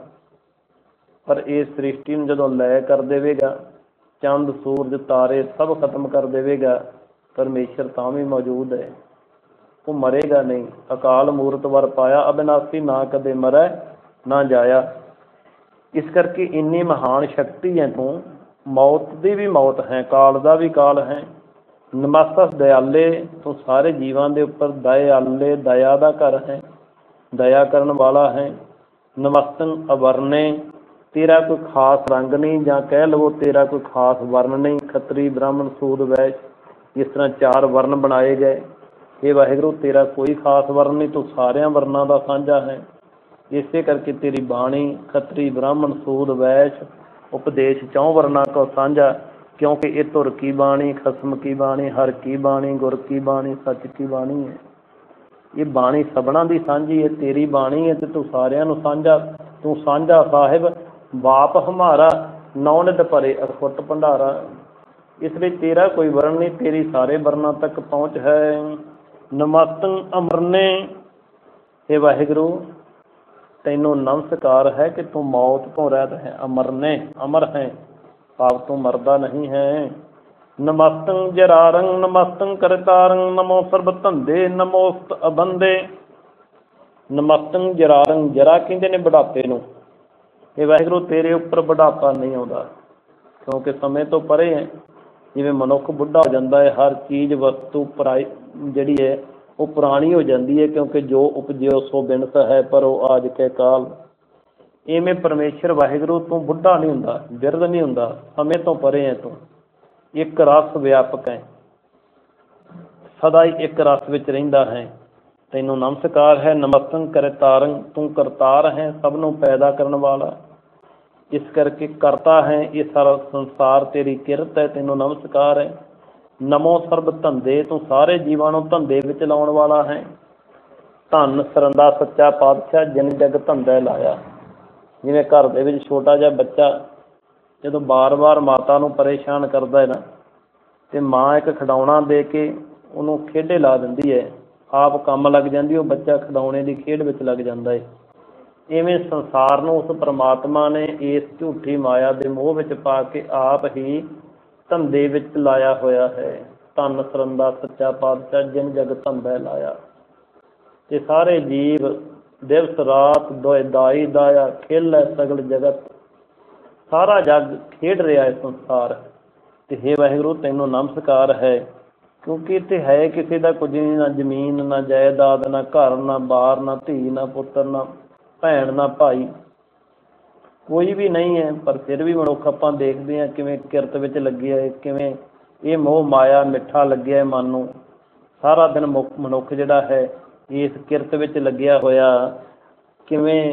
ਪਰ ਇਹ ਸ੍ਰਿਸ਼ਟੀ ਨੂੰ ਜਦੋਂ ਲੈ ਕਰ ਦੇਵੇਗਾ, ਚੰਦ ਸੂਰਜ ਤਾਰੇ ਸਭ ਖਤਮ ਕਰ ਦੇਵੇਗਾ, ਪਰਮੇਸ਼ਰ ਤਾਂ ਵੀ ਮੌਜੂਦ ਹੈ, ਉਹ ਮਰੇਗਾ ਨਹੀਂ। ਅਕਾਲ ਮੂਰਤ ਵਰ ਪਾਇਆ, ਅਬਿਨਾਸੀ ਨਾ ਕਦੇ ਮਰੈ ਨਾ ਜਾਇਆ। ਇਸ ਕਰਕੇ ਇੰਨੀ ਮਹਾਨ ਸ਼ਕਤੀ ਹੈ ਤੂੰ, ਮੌਤ ਦੀ ਵੀ ਮੌਤ ਹੈ, ਕਾਲ ਦਾ ਵੀ ਕਾਲ ਹੈ। ਨਮਸਤਸ ਦਇਆਲੇ, ਤੂੰ ਸਾਰੇ ਜੀਵਾਂ ਦੇ ਉੱਪਰ ਦਇਆਲੇ, ਦਇਆ ਦਾ ਘਰ ਹੈ, ਦਇਆ ਕਰਨ ਵਾਲਾ ਹੈ। ਨਮਸਤੰ ਅਵਰਨੇ, ਤੇਰਾ ਕੋਈ ਖਾਸ ਰੰਗ ਨਹੀਂ, ਜਾਂ ਕਹਿ ਲਵੋ ਤੇਰਾ ਕੋਈ ਖਾਸ ਵਰਨ ਨਹੀਂ। ਖੱਤਰੀ ਬ੍ਰਾਹਮਣ ਸੂਦ ਵੈਸ਼, ਜਿਸ ਤਰ੍ਹਾਂ 4 ਵਰਨ ਬਣਾਏ ਗਏ, ਇਹ ਵਾਹਿਗੁਰੂ ਤੇਰਾ ਕੋਈ ਖਾਸ ਵਰਨ ਨਹੀਂ, ਤੂੰ ਸਾਰਿਆਂ ਵਰਨਾਂ ਦਾ ਸਾਂਝਾ ਹੈ। ਇਸੇ ਕਰਕੇ ਤੇਰੀ ਬਾਣੀ ਖੱਤਰੀ ਬ੍ਰਾਹਮਣ ਸੂਦ ਵੈਸ਼ ਉਪਦੇਸ਼ 4 ਵਰਨਾਂ ਕੋ ਸਾਂਝਾ। ਕਿਉਂਕਿ ਇਹ ਧੁਰ ਕੀ ਬਾਣੀ, ਖਸਮ ਕੀ ਬਾਣੀ, ਹਰ ਕੀ ਬਾਣੀ, ਗੁਰ ਕੀ ਬਾਣੀ, ਸੱਚ ਕੀ ਬਾਣੀ ਹੈ। ਇਹ ਬਾਣੀ ਸਭਨਾਂ ਦੀ ਸਾਂਝੀ ਹੈ, ਤੇਰੀ ਬਾਣੀ ਹੈ ਤੇ ਤੂੰ ਸਾਰਿਆਂ ਨੂੰ ਸਾਂਝਾ। ਤੂੰ ਸਾਂਝਾ ਸਾਹਿਬ ਬਾਪ ਹਮਾਰਾ, ਨੌ ਨਿਧ ਭਰੇ ਅਖੁੱਟ ਭੰਡਾਰਾ। ਇਸ ਲਈ ਤੇਰਾ ਕੋਈ ਵਰਨ ਨਹੀਂ, ਤੇਰੀ ਸਾਰੇ ਵਰਨਾਂ ਤੱਕ ਪਹੁੰਚ ਹੈ। ਨਮਸਤੰ ਅਮਰਨੇ, ਹੇ ਵਾਹਿਗੁਰੂ ਤੈਨੂੰ ਨਮਸਕਾਰ ਹੈ ਕਿ ਤੂੰ ਮੌਤ ਤੋਂ ਰਹਿਤ ਹੈ। ਅਮਰਨੇ, ਅਮਰ ਹੈ ਭਾਵ ਤੂੰ ਮਰਦਾ ਨਹੀਂ ਹੈ। ਨਮਸਤੰ ਜਰਾਰੰ, ਨਮਸਤੰ ਕਰਤਾਰੰ, ਨਮੋ ਸਰਬ ਧੰਦੇ, ਨਮੋਸਤ ਅਬੰਦੇ। ਨਮਸਤੰ ਜਰਾਰੰ, ਜਰਾ ਕਹਿੰਦੇ ਨੇ ਬੁਢਾਪੇ ਨੂੰ। ਇਹ ਵਾਹਿਗੁਰੂ ਤੇਰੇ ਉੱਪਰ ਬੁਢਾਪਾ ਨਹੀਂ ਆਉਂਦਾ, ਕਿਉਂਕਿ ਸਮੇਂ ਤੋਂ ਪਰੇ ਹੈ। ਜਿਵੇਂ ਮਨੁੱਖ ਬੁੱਢਾ ਹੋ ਜਾਂਦਾ ਹੈ, ਹਰ ਚੀਜ਼ ਵਸਤੂ ਪਰਾਈ ਜਿਹੜੀ ਹੈ ਉਹ ਪੁਰਾਣੀ ਹੋ ਜਾਂਦੀ ਹੈ, ਕਿਉਂਕਿ ਜੋ ਉਪਜਿਓ ਸੋ ਬਿਨਸ ਹੈ, ਪਰ ਉਹ ਆਜ ਕੇ ਕਾਲ। ਇਵੇਂ ਪਰਮੇਸ਼ਰ ਵਾਹਿਗੁਰੂ ਤੂੰ ਬੁੱਢਾ ਨਹੀਂ ਹੁੰਦਾ, ਬਿਰਧ ਨਹੀਂ ਹੁੰਦਾ, ਸਮੇਂ ਤੋਂ ਪਰੇ ਹੈ ਤੂੰ। ਇੱਕ ਰਸ ਵਿਆਪਕ ਹੈ, ਸਦਾ ਹੀ ਇੱਕ ਰਸ ਵਿੱਚ ਰਹਿੰਦਾ ਹੈ। ਤੈਨੂੰ ਨਮਸਕਾਰ ਹੈ। ਨਮਸਤੰ ਕਰਤਾਰੰ, ਤੂੰ ਕਰਤਾਰ ਹੈ, ਸਭ ਨੂੰ ਪੈਦਾ ਕਰਨ ਵਾਲਾ, ਇਸ ਕਰਕੇ ਕਰਤਾ ਹੈ। ਇਹ ਸਾਰਾ ਸੰਸਾਰ ਤੇਰੀ ਕਿਰਤ ਹੈ, ਤੈਨੂੰ ਨਮਸਕਾਰ ਹੈ। ਨਮੋ ਸਰਬ ਧੰਦੇ, ਤੂੰ ਸਾਰੇ ਜੀਵਾਂ ਨੂੰ ਧੰਦੇ ਵਿੱਚ ਲਾਉਣ ਵਾਲਾ ਹੈ। ਧੰਨ ਸਰੰਦਾ ਸੱਚਾ ਪਾਤਸ਼ਾਹ, ਜਿਨ ਜਗ ਧੰਦਾ ਲਾਇਆ। ਜਿਵੇਂ ਘਰ ਦੇ ਵਿੱਚ ਛੋਟਾ ਜਿਹਾ ਬੱਚਾ ਜਦੋਂ ਵਾਰ-ਵਾਰ ਮਾਤਾ ਨੂੰ ਪਰੇਸ਼ਾਨ ਕਰਦਾ ਹੈ ਨਾ, ਤੇ ਮਾਂ ਇੱਕ ਖਿਡੌਣਾ ਦੇ ਕੇ ਉਹਨੂੰ ਖੇਡੇ ਲਾ ਦਿੰਦੀ ਹੈ, ਆਪ ਕੰਮ ਲੱਗ ਜਾਂਦੀ, ਉਹ ਬੱਚਾ ਖਿਡੌਣੇ ਦੀ ਖੇਡ ਵਿੱਚ ਲੱਗ ਜਾਂਦਾ ਹੈ। ਇਵੇਂ ਸੰਸਾਰ ਨੂੰ ਉਸ ਪਰਮਾਤਮਾ ਨੇ ਇਸ ਝੂਠੀ ਮਾਇਆ ਦੇ ਮੋਹ ਵਿੱਚ ਪਾ ਕੇ ਆਪ ਹੀ ਧੰਦੇ ਵਿੱਚ ਲਾਇਆ ਹੋਇਆ ਹੈ। ਧੰਨ ਸਰੰਦਾ ਸੱਚਾ ਪਾਤਸ਼ਾਹ, ਜਿਨ ਜਗ ਧੰਦਾ ਲਾਇਆ। ਤੇ ਸਾਰੇ ਜੀਵ ਦਿਵਸ ਰਾਤ ਦੋਇ ਦਾਈ ਦਾਇਆ, ਖੇਲ ਹੈ ਸਗਲ ਜਗਤ। ਸਾਰਾ ਜੱਗ ਖੇਡ ਰਿਹਾ ਹੈ ਸੰਸਾਰ। ਤੇ ਹੇ ਵਾਹਿਗੁਰੂ, ਤੈਨੂੰ ਨਮਸਕਾਰ ਹੈ, ਕਿਉਂਕਿ ਇੱਥੇ ਹੈ ਕਿਸੇ ਦਾ ਕੁਝ ਨਹੀਂ, ਨਾ ਜ਼ਮੀਨ, ਨਾ ਜਾਇਦਾਦ, ਨਾ ਘਰ, ਨਾ ਬਾਰ, ਨਾ ਧੀ, ਨਾ ਪੁੱਤਰ, ਨਾ ਭੈਣ, ਨਾ ਭਾਈ, ਕੋਈ ਵੀ ਨਹੀਂ ਹੈ। ਪਰ ਫਿਰ ਵੀ ਮਨੁੱਖ ਆਪਾਂ ਦੇਖਦੇ ਹਾਂ ਕਿਵੇਂ ਕਿਰਤ ਵਿੱਚ ਲੱਗਿਆ ਹੈ, ਕਿਵੇਂ ਇਹ ਮੋਹ ਮਾਇਆ ਮਿੱਠਾ ਲੱਗਿਆ ਮਨ ਨੂੰ। ਸਾਰਾ ਦਿਨ ਮਨੁੱਖ ਜਿਹੜਾ ਹੈ ਇਸ ਕਿਰਤ ਵਿੱਚ ਲੱਗਿਆ ਹੋਇਆ, ਕਿਵੇਂ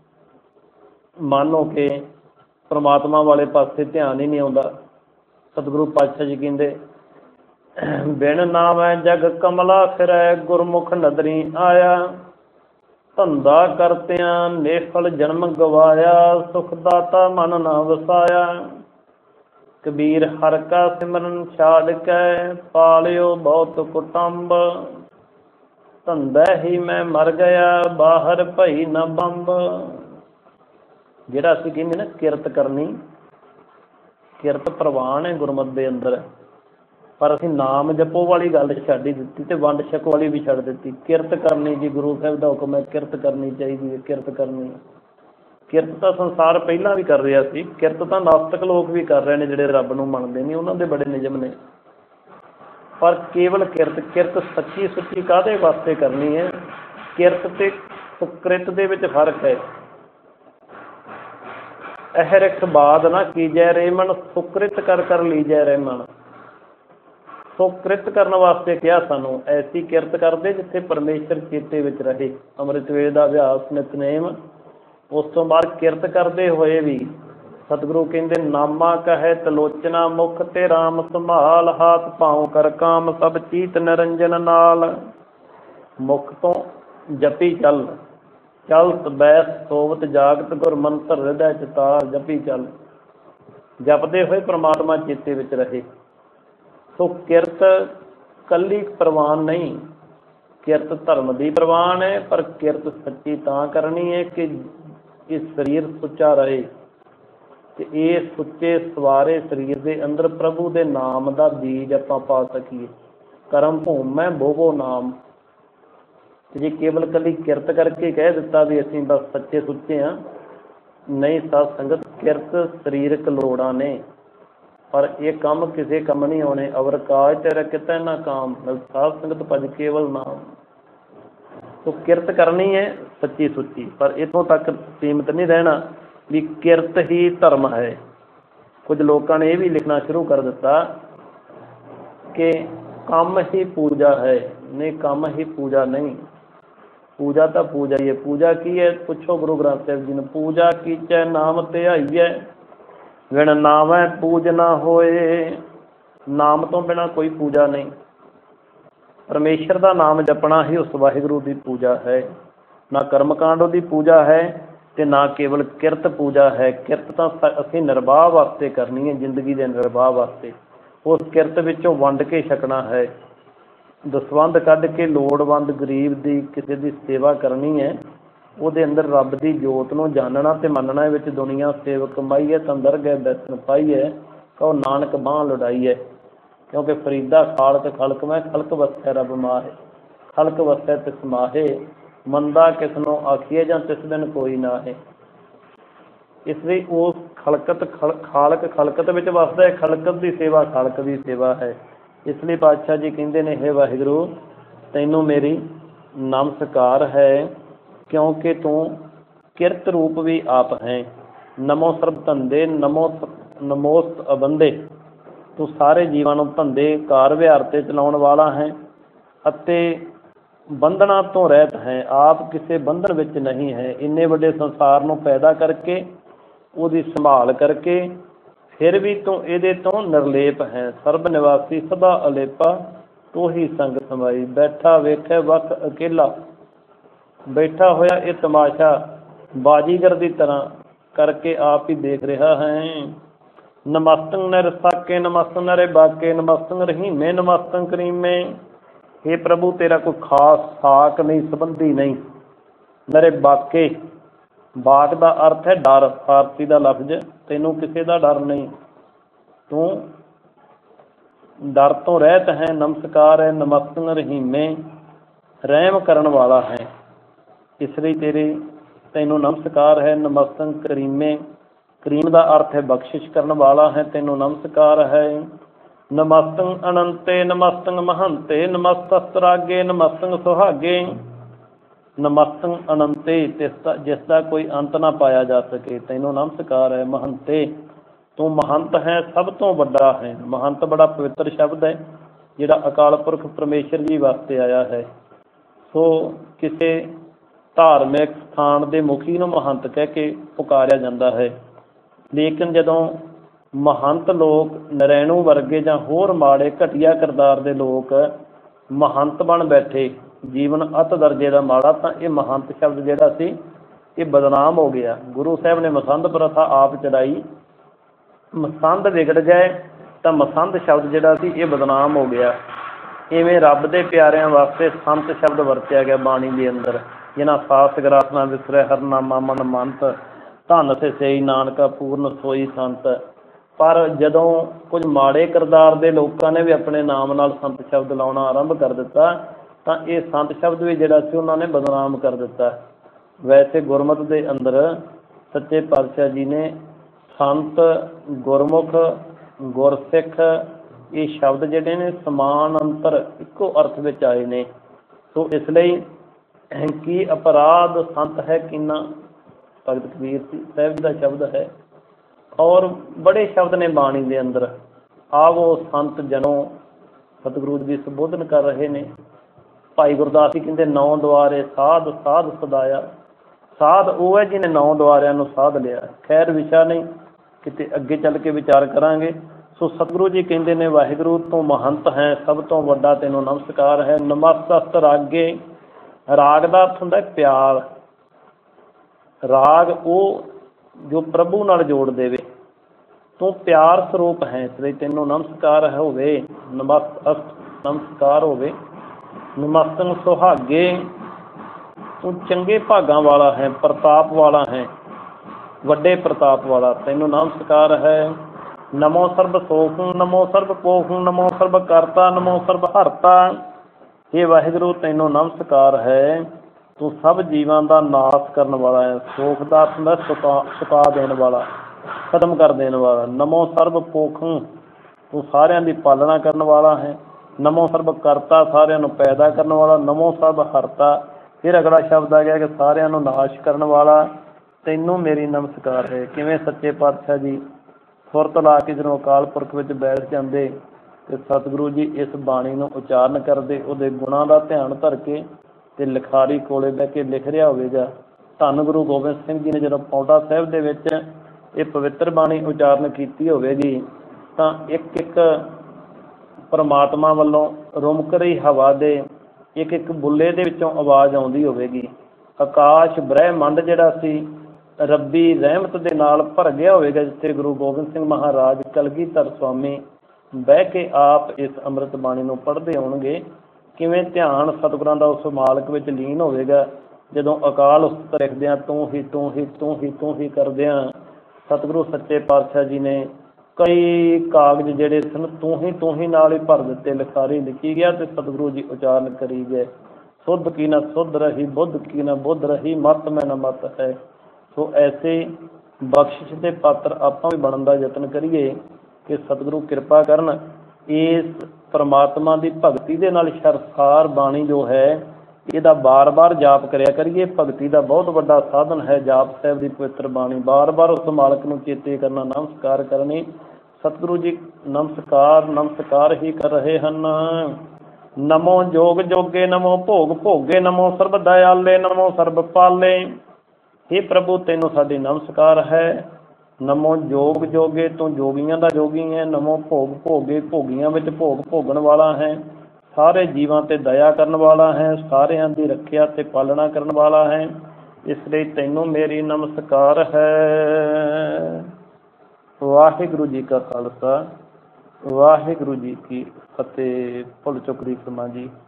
ਮਨ ਹੋ ਕੇ ਪਰਮਾਤਮਾ ਵਾਲੇ ਪਾਸੇ ਧਿਆਨ ਹੀ ਨਹੀਂ ਆਉਂਦਾ। ਸਤਿਗੁਰੂ ਪਾਤਸ਼ਾਹ ਜੀ ਕਹਿੰਦੇ, ਬਿਨ ਨਾਵੈ ਜਗ ਕਮਲਾ ਫਿਰੈ, ਗੁਰਮੁਖ ਨਦਰੀ ਆਇਆ। ਧੰਦਾ ਕਰਤਿਆਂ ਨਿਸ਼ਫਲ ਜਨਮ ਗਵਾਇਆ, ਸੁਖ ਦਾਤਾ ਮਨ ਨਾ ਵਸਾਇਆ। ਕਬੀਰ ਹਰਿ ਕਾ ਸਿਮਰਨ ਛਾੜ ਕੇ, ਪਾਲਿਓ ਬਹੁਤ ਕੁਟੰਬ। ਧੰਦਾ ਹੀ ਮੈਂ ਮਰ ਗਿਆ, ਬਾਹਰ ਭਈ ਨਾ ਬੰਬ। ਜਿਹੜਾ ਅਸੀਂ ਕਹਿੰਦੇ ਨਾ ਕਿਰਤ ਕਰਨੀ, ਕਿਰਤ ਪ੍ਰਵਾਨ ਹੈ ਗੁਰਮਤਿ ਦੇ ਅੰਦਰ, ਪਰ ਅਸੀਂ ਨਾਮ ਜਪੋ ਵਾਲੀ ਗੱਲ ਛੱਡ ਹੀ ਦਿੱਤੀ ਤੇ ਵੰਡ ਛਕੋ ਵਾਲੀ ਵੀ ਛੱਡ ਦਿੱਤੀ। ਕਿਰਤ ਕਰਨੀ ਜੀ, ਗੁਰੂ ਸਾਹਿਬ ਦਾ ਹੁਕਮ ਹੈ, ਕਿਰਤ ਕਰਨੀ ਚਾਹੀਦੀ ਹੈ, ਕਿਰਤ ਕਰਨੀ। ਕਿਰਤ ਤਾਂ ਸੰਸਾਰ ਪਹਿਲਾਂ ਵੀ ਕਰ ਰਿਹਾ ਸੀ, ਕਿਰਤ ਤਾਂ ਨਾਸਤਕ ਲੋਕ ਵੀ ਕਰ ਰਹੇ ਨੇ ਜਿਹੜੇ ਰੱਬ ਨੂੰ ਮੰਨਦੇ ਨਹੀਂ, ਉਹਨਾਂ ਦੇ ਬੜੇ ਨਿਯਮ ਨੇ। ਪਰ ਕੇਵਲ ਕਿਰਤ, ਕਿਰਤ ਸੱਚੀ ਸੁੱਚੀ ਕਾਹਦੇ ਵਾਸਤੇ ਕਰਨੀ ਹੈ? ਕਿਰਤ ਤੇ ਸੁਕ੍ਰਿਤ ਦੇ ਵਿੱਚ ਫਰਕ ਹੈ। ਇਹ ਰਿਕਸ ਬਾਦ ਨਾ ਕੀਜੈ ਰੇ ਮਨ, ਸੁਕ੍ਰਿਤ ਕਰ ਕਰ ਲੀਜੈ ਰੇ ਮਨ। ਸੁਕ੍ਰਿਤ ਕਰਨ ਵਾਸਤੇ ਕਿਹਾ ਸਾਨੂੰ, ਐਸੀ ਕਿਰਤ ਕਰਦੇ ਜਿੱਥੇ ਪਰਮੇਸ਼ਰ ਚੇਤੇ ਵਿੱਚ ਰਹੇ। ਅੰਮ੍ਰਿਤ ਵੇਲੇ ਦਾ ਅਭਿਆਸ, ਨਿਤਨੇਮ, ਉਸ ਤੋਂ ਬਾਅਦ ਕਿਰਤ ਕਰਦੇ ਹੋਏ ਵੀ ਸਤਿਗੁਰੂ ਕਹਿੰਦੇ, ਨਾਮਾ ਕਹੈ ਤਲੋਚਨਾ ਮੁਖ ਤੇ ਰਾਮ ਸੰਭਾਲ, ਹਾਥ ਪਾਉ ਕਰ ਕਾਮ ਸਭ ਚੀਤ ਨਿਰੰਜਨ ਨਾਲ। ਮੁਖ ਤੋਂ ਜਪੀ ਚੱਲ, ਚਲਤ ਬੈਸ ਸੋਵਤ ਜਾਗਤ, ਗੁਰ ਮੰਤਰ ਹਿਰਦੈ ਚਿਤਾਰ। ਜਪੀ ਚੱਲ, ਜਪਦੇ ਹੋਏ ਪ੍ਰਮਾਤਮਾ ਚੇਤੇ ਵਿੱਚ ਰਹੇ। ਸੋ ਕਿਰਤ ਕੱਲੀ ਪ੍ਰਵਾਨ ਨਹੀਂ, ਕਿਰਤ ਧਰਮ ਦੀ ਪ੍ਰਵਾਨ ਹੈ, ਪਰ ਕਿਰਤ ਸੱਚੀ ਤਾਂ ਕਰਨੀ ਹੈ ਕਿ ਇਹ ਸਰੀਰ ਸੁੱਚਾ ਰਹੇ ਤੇ ਇਹ ਸੁੱਚੇ ਸਵਾਰੇ ਸਰੀਰ ਦੇ ਅੰਦਰ ਪ੍ਰਭੂ ਦੇ ਨਾਮ ਦਾ ਬੀਜ ਆਪਾਂ ਪਾ ਸਕੀਏ। ਕਰਮ ਭੂਮੈ ਬੋਵੋ ਨਾਮ। ਤੇ ਜੇ ਕੇਵਲ ਕੱਲੀ ਕਿਰਤ ਕਰਕੇ ਕਹਿ ਦਿੱਤਾ ਵੀ ਅਸੀਂ ਬਸ ਸੱਚੇ ਸੁੱਚੇ ਹਾਂ, ਨਹੀਂ ਸਾਧ ਸੰਗਤ, ਕਿਰਤ ਸਰੀਰਕ ਲੋੜਾਂ ਨੇ, ਪਰ ਇਹ ਕੰਮ ਕਿਸੇ ਕੰਮ ਨਹੀਂ ਆਉਣੇ। ਅਵਰ ਕਾਜ ਤੇਰਾ ਕਿਤੇ ਨਾ ਕਾਮ, ਸਾਧ ਸੰਗਤ ਭਜ ਕੇਵਲ ਨਾਮ। ਸੋ ਕਿਰਤ ਕਰਨੀ ਹੈ ਸੱਚੀ ਸੁੱਚੀ, ਪਰ ਇੱਥੋਂ ਤੱਕ ਸੀਮਿਤ ਨਹੀਂ ਰਹਿਣਾ ਵੀ ਕਿਰਤ ਹੀ ਧਰਮ ਹੈ। ਕੁਝ ਲੋਕਾਂ ਨੇ ਇਹ ਵੀ ਲਿਖਣਾ ਸ਼ੁਰੂ ਕਰ ਦਿੱਤਾ ਕਿ ਕੰਮ ਹੀ ਪੂਜਾ ਹੈ। ਨਹੀਂ, ਕੰਮ ਹੀ ਪੂਜਾ ਨਹੀਂ। ਪੂਜਾ ਤਾਂ ਪੂਜਾ ਹੀ ਹੈ। ਪੂਜਾ ਕੀ ਹੈ? ਪੁੱਛੋ ਗੁਰੂ ਗ੍ਰੰਥ ਸਾਹਿਬ ਜੀ ਨੂੰ। ਪੂਜਾ ਕੀਚੈ ਨਾਮ ਧਿਆਈਐ, ਵਿਣ ਨਾਮੈ ਪੂਜ ਨਾ ਹੋਏ। ਨਾਮ ਤੋਂ ਬਿਨਾਂ ਕੋਈ ਪੂਜਾ ਨਹੀਂ। ਪਰਮੇਸ਼ਰ ਦਾ ਨਾਮ ਜਪਣਾ ਹੀ ਉਸ ਵਾਹਿਗੁਰੂ ਦੀ ਪੂਜਾ ਹੈ। ਨਾ ਕਰਮਕਾਂਡ ਉਹਦੀ ਪੂਜਾ ਹੈ ਤੇ ਨਾ ਕੇਵਲ ਕਿਰਤ ਪੂਜਾ ਹੈ। ਕਿਰਤ ਤਾਂ ਅਸੀਂ ਨਿਰਵਾਹ ਵਾਸਤੇ ਕਰਨੀ ਹੈ, ਜ਼ਿੰਦਗੀ ਦੇ ਨਿਰਵਾਹ ਵਾਸਤੇ। ਉਸ ਕਿਰਤ ਵਿੱਚੋਂ ਵੰਡ ਕੇ ਛਕਣਾ ਹੈ। ਦਸਵੰਧ ਕੱਢ ਕੇ ਲੋੜਵੰਦ ਗਰੀਬ ਦੀ ਕਿਸੇ ਦੀ ਸੇਵਾ ਕਰਨੀ ਹੈ। ਉਹਦੇ ਅੰਦਰ ਰੱਬ ਦੀ ਜੋਤ ਨੂੰ ਜਾਣਨਾ ਤੇ ਮੰਨਣਾ। ਵਿੱਚ ਦੁਨੀਆ ਸੇਵਕ ਕਮਾਈ ਹੈ, ਤੰਦਰ ਗਏ ਦਰਸ਼ਨ ਪਾਈ ਹੈ, ਕਹੋ ਨਾਨਕ ਬਾਂਹ ਲੁਡਾਈ ਹੈ। ਕਿਉਂਕਿ ਫਰੀਦਾ ਖਾਲਕ ਖਲਕ ਮੈਂ, ਖਲਕ ਵਸੈ ਰੱਬ ਮਾਹੇ, ਖਲਕ ਵਸੈ ਤਿਸ ਮਾਹੇ। ਮੰਦਾ ਕਿਸ ਨੂੰ ਆਖੀਏ ਜਾਂ ਤਿਸ ਦਿਨ ਕੋਈ ਨਾ ਹੈ। ਇਸ ਲਈ ਉਹ ਖਾਲਕ ਖਲਕਤ ਵਿੱਚ ਵਸਦਾ ਹੈ। ਖਲਕਤ ਦੀ ਸੇਵਾ ਖਾਲਕ ਦੀ ਸੇਵਾ ਹੈ। ਇਸ ਲਈ ਪਾਤਸ਼ਾਹ ਜੀ ਕਹਿੰਦੇ ਨੇ, ਹੇ ਵਾਹਿਗੁਰੂ, ਤੈਨੂੰ ਮੇਰੀ ਨਮਸਕਾਰ ਹੈ, ਕਿਉਂਕਿ ਤੂੰ ਕਿਰਤ ਰੂਪ ਵੀ ਆਪ ਹੈ। ਨਮੋ ਸਰਬ ਧੰਦੇ, ਨਮੋਸਤ ਅਬੰਦੇ। ਤੂੰ ਸਾਰੇ ਜੀਵਾਂ ਨੂੰ ਧੰਦੇ ਕਾਰ ਵਿਹਾਰ 'ਤੇ ਚਲਾਉਣ ਵਾਲਾ ਹੈ ਅਤੇ ਬੰਧਨਾਂ ਤੋਂ ਰਹਿਤ ਹੈ, ਆਪ ਕਿਸੇ ਬੰਧਨ ਵਿੱਚ ਨਹੀਂ ਹੈ। ਇੰਨੇ ਵੱਡੇ ਸੰਸਾਰ ਨੂੰ ਪੈਦਾ ਕਰਕੇ, ਉਹਦੀ ਸੰਭਾਲ ਕਰਕੇ, ਫਿਰ ਵੀ ਤੂੰ ਇਹਦੇ ਤੋਂ ਨਿਰਲੇਪ ਹੈ। ਸਰਬ ਨਿਵਾਸੀ ਸਦਾ ਅਲੇਪਾ, ਤੂੰ ਹੀ ਸੰਗ ਸਮਾਈ। ਬੈਠਾ ਵੇਖੇ ਵਕਤ ਅਕੇਲਾ, ਬੈਠਾ ਹੋਇਆ ਇਹ ਤਮਾਸ਼ਾ ਬਾਜੀਗਰ ਦੀ ਤਰ੍ਹਾਂ ਕਰਕੇ ਆਪ ਹੀ ਦੇਖ ਰਿਹਾ ਹੈ। ਨਮਸਤੰ ਨਿਰ ਸਾਕੇ, ਨਮਸਤੰ ਨਰੇ ਬਾਕੇ, ਨਮਸਤੰ ਰਹੀਮੇ, ਨਮਸਤੰ ਕਰੀਮੇ। हे प्रभु, तेरा कोई खास साक नहीं, संबंधी नहीं। नरे बाके, बाक का अर्थ है डर, फारसी का लफ्ज। तैनू किसी का डर नहीं, तू डर तो रहत है। नमस्कार है नमस्तन रहीमे, रहम करन वाला है, इसलिए तेरे तैनू नमस्कार है। नमस्तन करीमे, करीम का अर्थ है बख्शिश करने वाला है, तैनू नमस्कार है। नमस्तं अनंते, नमस्तं महंते, नमस्तस्तरागे, नमस्तं सुहागे। नमस्तं अनंते, जिसका कोई अंत ना पाया जा सके, तैनू नमस्कार है। महंते, तू महंत है, सब तो वड्डा है। महंत बड़ा पवित्र शब्द है, जिहड़ा अकाल पुरख परमेश्वर जी वास्ते आया है। सो किसी धार्मिक स्थान के मुखी नूं महंत कह के पुकारिया जाता है। लेकिन जदों महंत लोग नरैणू वर्गे जां होर माड़े घटिया किरदार दे लोग महंत बन बैठे, जीवन अत दर्जे का माड़ा, तो ये महंत शब्द जिहड़ा सी ये बदनाम हो गया। गुरु साहब ने मसंद प्रथा आप चढ़ाई, मसंद विगड़ गए, तो मसंद शब्द जिहड़ा सी ये बदनाम हो गया। इवें रब दे प्यारिਆਂ वास्ते संत शब्द वरत्या गया बाणी के अंदर, जिन्हां सास ग्रास ना विसरै हरनामा मन मंत, धन से सई नानका पूर्ण सोई संत। पर जदों कुछ माड़े किरदार के लोगों ने भी अपने नाम नाल संत शब्द लाउणा आरंभ कर दिता, तो ये संत शब्द भी जिहड़ा सी उन्होंने बदनाम कर दिता। वैसे गुरमत के अंदर सच्चे पातशाह जी ने संत, गुरमुख, गुरसिख ये शब्द जिहड़े ने समान अंतर इक्को अर्थ में आए ने। सो इसलिए कि अपराध संत है किन्ना, भगत कबीर साहब का शब्द है। और बड़े शब्द ने बाणी के अंदर। आवो संत जनों, सतगुरु जी संबोधन कर रहे ने। भाई गुरदास जी कहते नौ द्वारे साध साध सदाया। साध वो है जिन्हें नौ द्वारियां नूं साध लिया। खैर विषा नहीं, किते अगे चल के विचार करांगे। सो सतगुरु जी कहते ने वाहिगुरु तू महंत है, सब तो वड्डा तैनूं नमस्कार है। नमस्त रागे, राग का अर्थ हुंदा प्यार। राग वो जो प्रभु नाल जोड़ देवे, तू प्यार स्वरूप है, इसलिए तैनूं नमस्कार होवे। नमस्कार होवे। नमस्तन सुहागे, तू चंगे भागां वाला है, प्रताप वाला है, वड्डे प्रताप वाला, तैनूं नमस्कार है। नमो सर्ब सोखं, नमो सर्ब पोखं, नमो सर्ब करता, नमो सर्ब हरता। हे वाहिगुरु तैनूं नमस्कार है, तू सब जीवां दा नाश करने वाला है। सोख दा अर्थ सुका देने वाला, खत्म कर देने वाला। नमो सर्ब पोखं, तू सारियां दी पालना करने वाला है। नमो सर्ब करता, सारियां नूं पैदा करने वाला। नमो सर्ब हरता, फिर अगला शब्द आ गया कि सारियां नूं नाश करने वाला। तैनूं मेरी नमस्कार है। किवें सच्चे पातशाह जी सुरत ला के जदों अकाल पुरख विच बैठ जांदे ते सतगुरु जी इस बाणी नूं उचारण करदे, उहदे गुणां दा ध्यान धर के ते लिखारी कोले बह के लिख रहा होगा। धन गुरु गोबिंद सिंह जी ने जब पौंटा साहिब दे विच ये पवित्र बाणी उचारण की होगी, तो एक एक परमात्मा वालों रुमक रही हवा दे एक एक बुले दे विचों आवाज़ आउंदी होगी। आकाश ब्रह्मंड जिहड़ा सी रब्बी रहमत दे नाल भर गया होगा, जिथे गुरु गोबिंद सिंह महाराज कलगीधर स्वामी बह के आप इस अंमृत बाणी नूं पढ़दे होणगे। किवें ध्यान सतगुरां दा उस मालक विच लीन होवेगा। जदों अकाल उस्त रखदिआं तूं ही तूं ही तूं ही तूं ही करदिआं सतगुरु सच्चे पातशाह जी ने कई कागज जिहड़े सन तूं ही नाल ही भर दित्ते। लिखारी लिखी गया ते सतगुरु जी उचारण करी गए। सुध की न सुध रही, बुद्ध की न बुद्ध रही, मत में न मत है। सो ऐसे बख्शिश के पात्र आपां भी बनन दा यतन करिए कि सतगुरु कृपा करन। इस परमात्मा की भगती दे नाल शरसार बाणी जो है ਇਹਦਾ बार-बार जाप करिया करिए। भगती का बहुत बड़ा साधन है जाप साहब की पवित्र बाणी। बार-बार उस मालक नूं चेते करना, नमस्कार करनी। सतगुरु जी नमस्कार नमस्कार ही कर रहे हैं। ਨਮੋ ਜੋਗ ਜੋਗੇ, ਨਮੋ ਭੋਗ ਭੋਗੇ, ਨਮੋ ਸਰਬ ਦਇਆਲੇ, ਨਮੋ ਸਰਬ ਪਾਲੇ। हे ਪ੍ਰਭੂ ਤੈਨੂੰ ਸਾਡੀ ਨਮਸਕਾਰ ਹੈ। ਨਮੋ ਜੋਗ ਜੋਗੇ, ਤੂੰ ਜੋਗੀਆਂ ਦਾ ਜੋਗੀ ਹੈ। ਨਮੋ ਭੋਗ ਭੋਗੇ, ਭੋਗੀਆਂ ਵਿੱਚ ਭੋਗ ਭੋਗਣ ਵਾਲਾ ਹੈ। ਸਾਰੇ ਜੀਵਾਂ ਤੇ ਦਇਆ ਕਰਨ ਵਾਲਾ ਹੈ। ਸਾਰਿਆਂ ਦੀ ਰੱਖਿਆ ਤੇ ਪਾਲਣਾ ਕਰਨ ਵਾਲਾ ਹੈ। ਇਸ ਲਈ ਤੈਨੂੰ ਮੇਰੀ ਨਮਸਕਾਰ ਹੈ। ਵਾਹਿਗੁਰੂ ਜੀ ਕਾ ਖਾਲਸਾ, ਵਾਹਿਗੁਰੂ ਜੀ ਕੀ ਫਤਿਹ। ਭੁੱਲ ਚੁੱਕ ਦੀ ਖਿਮਾ ਜੀ।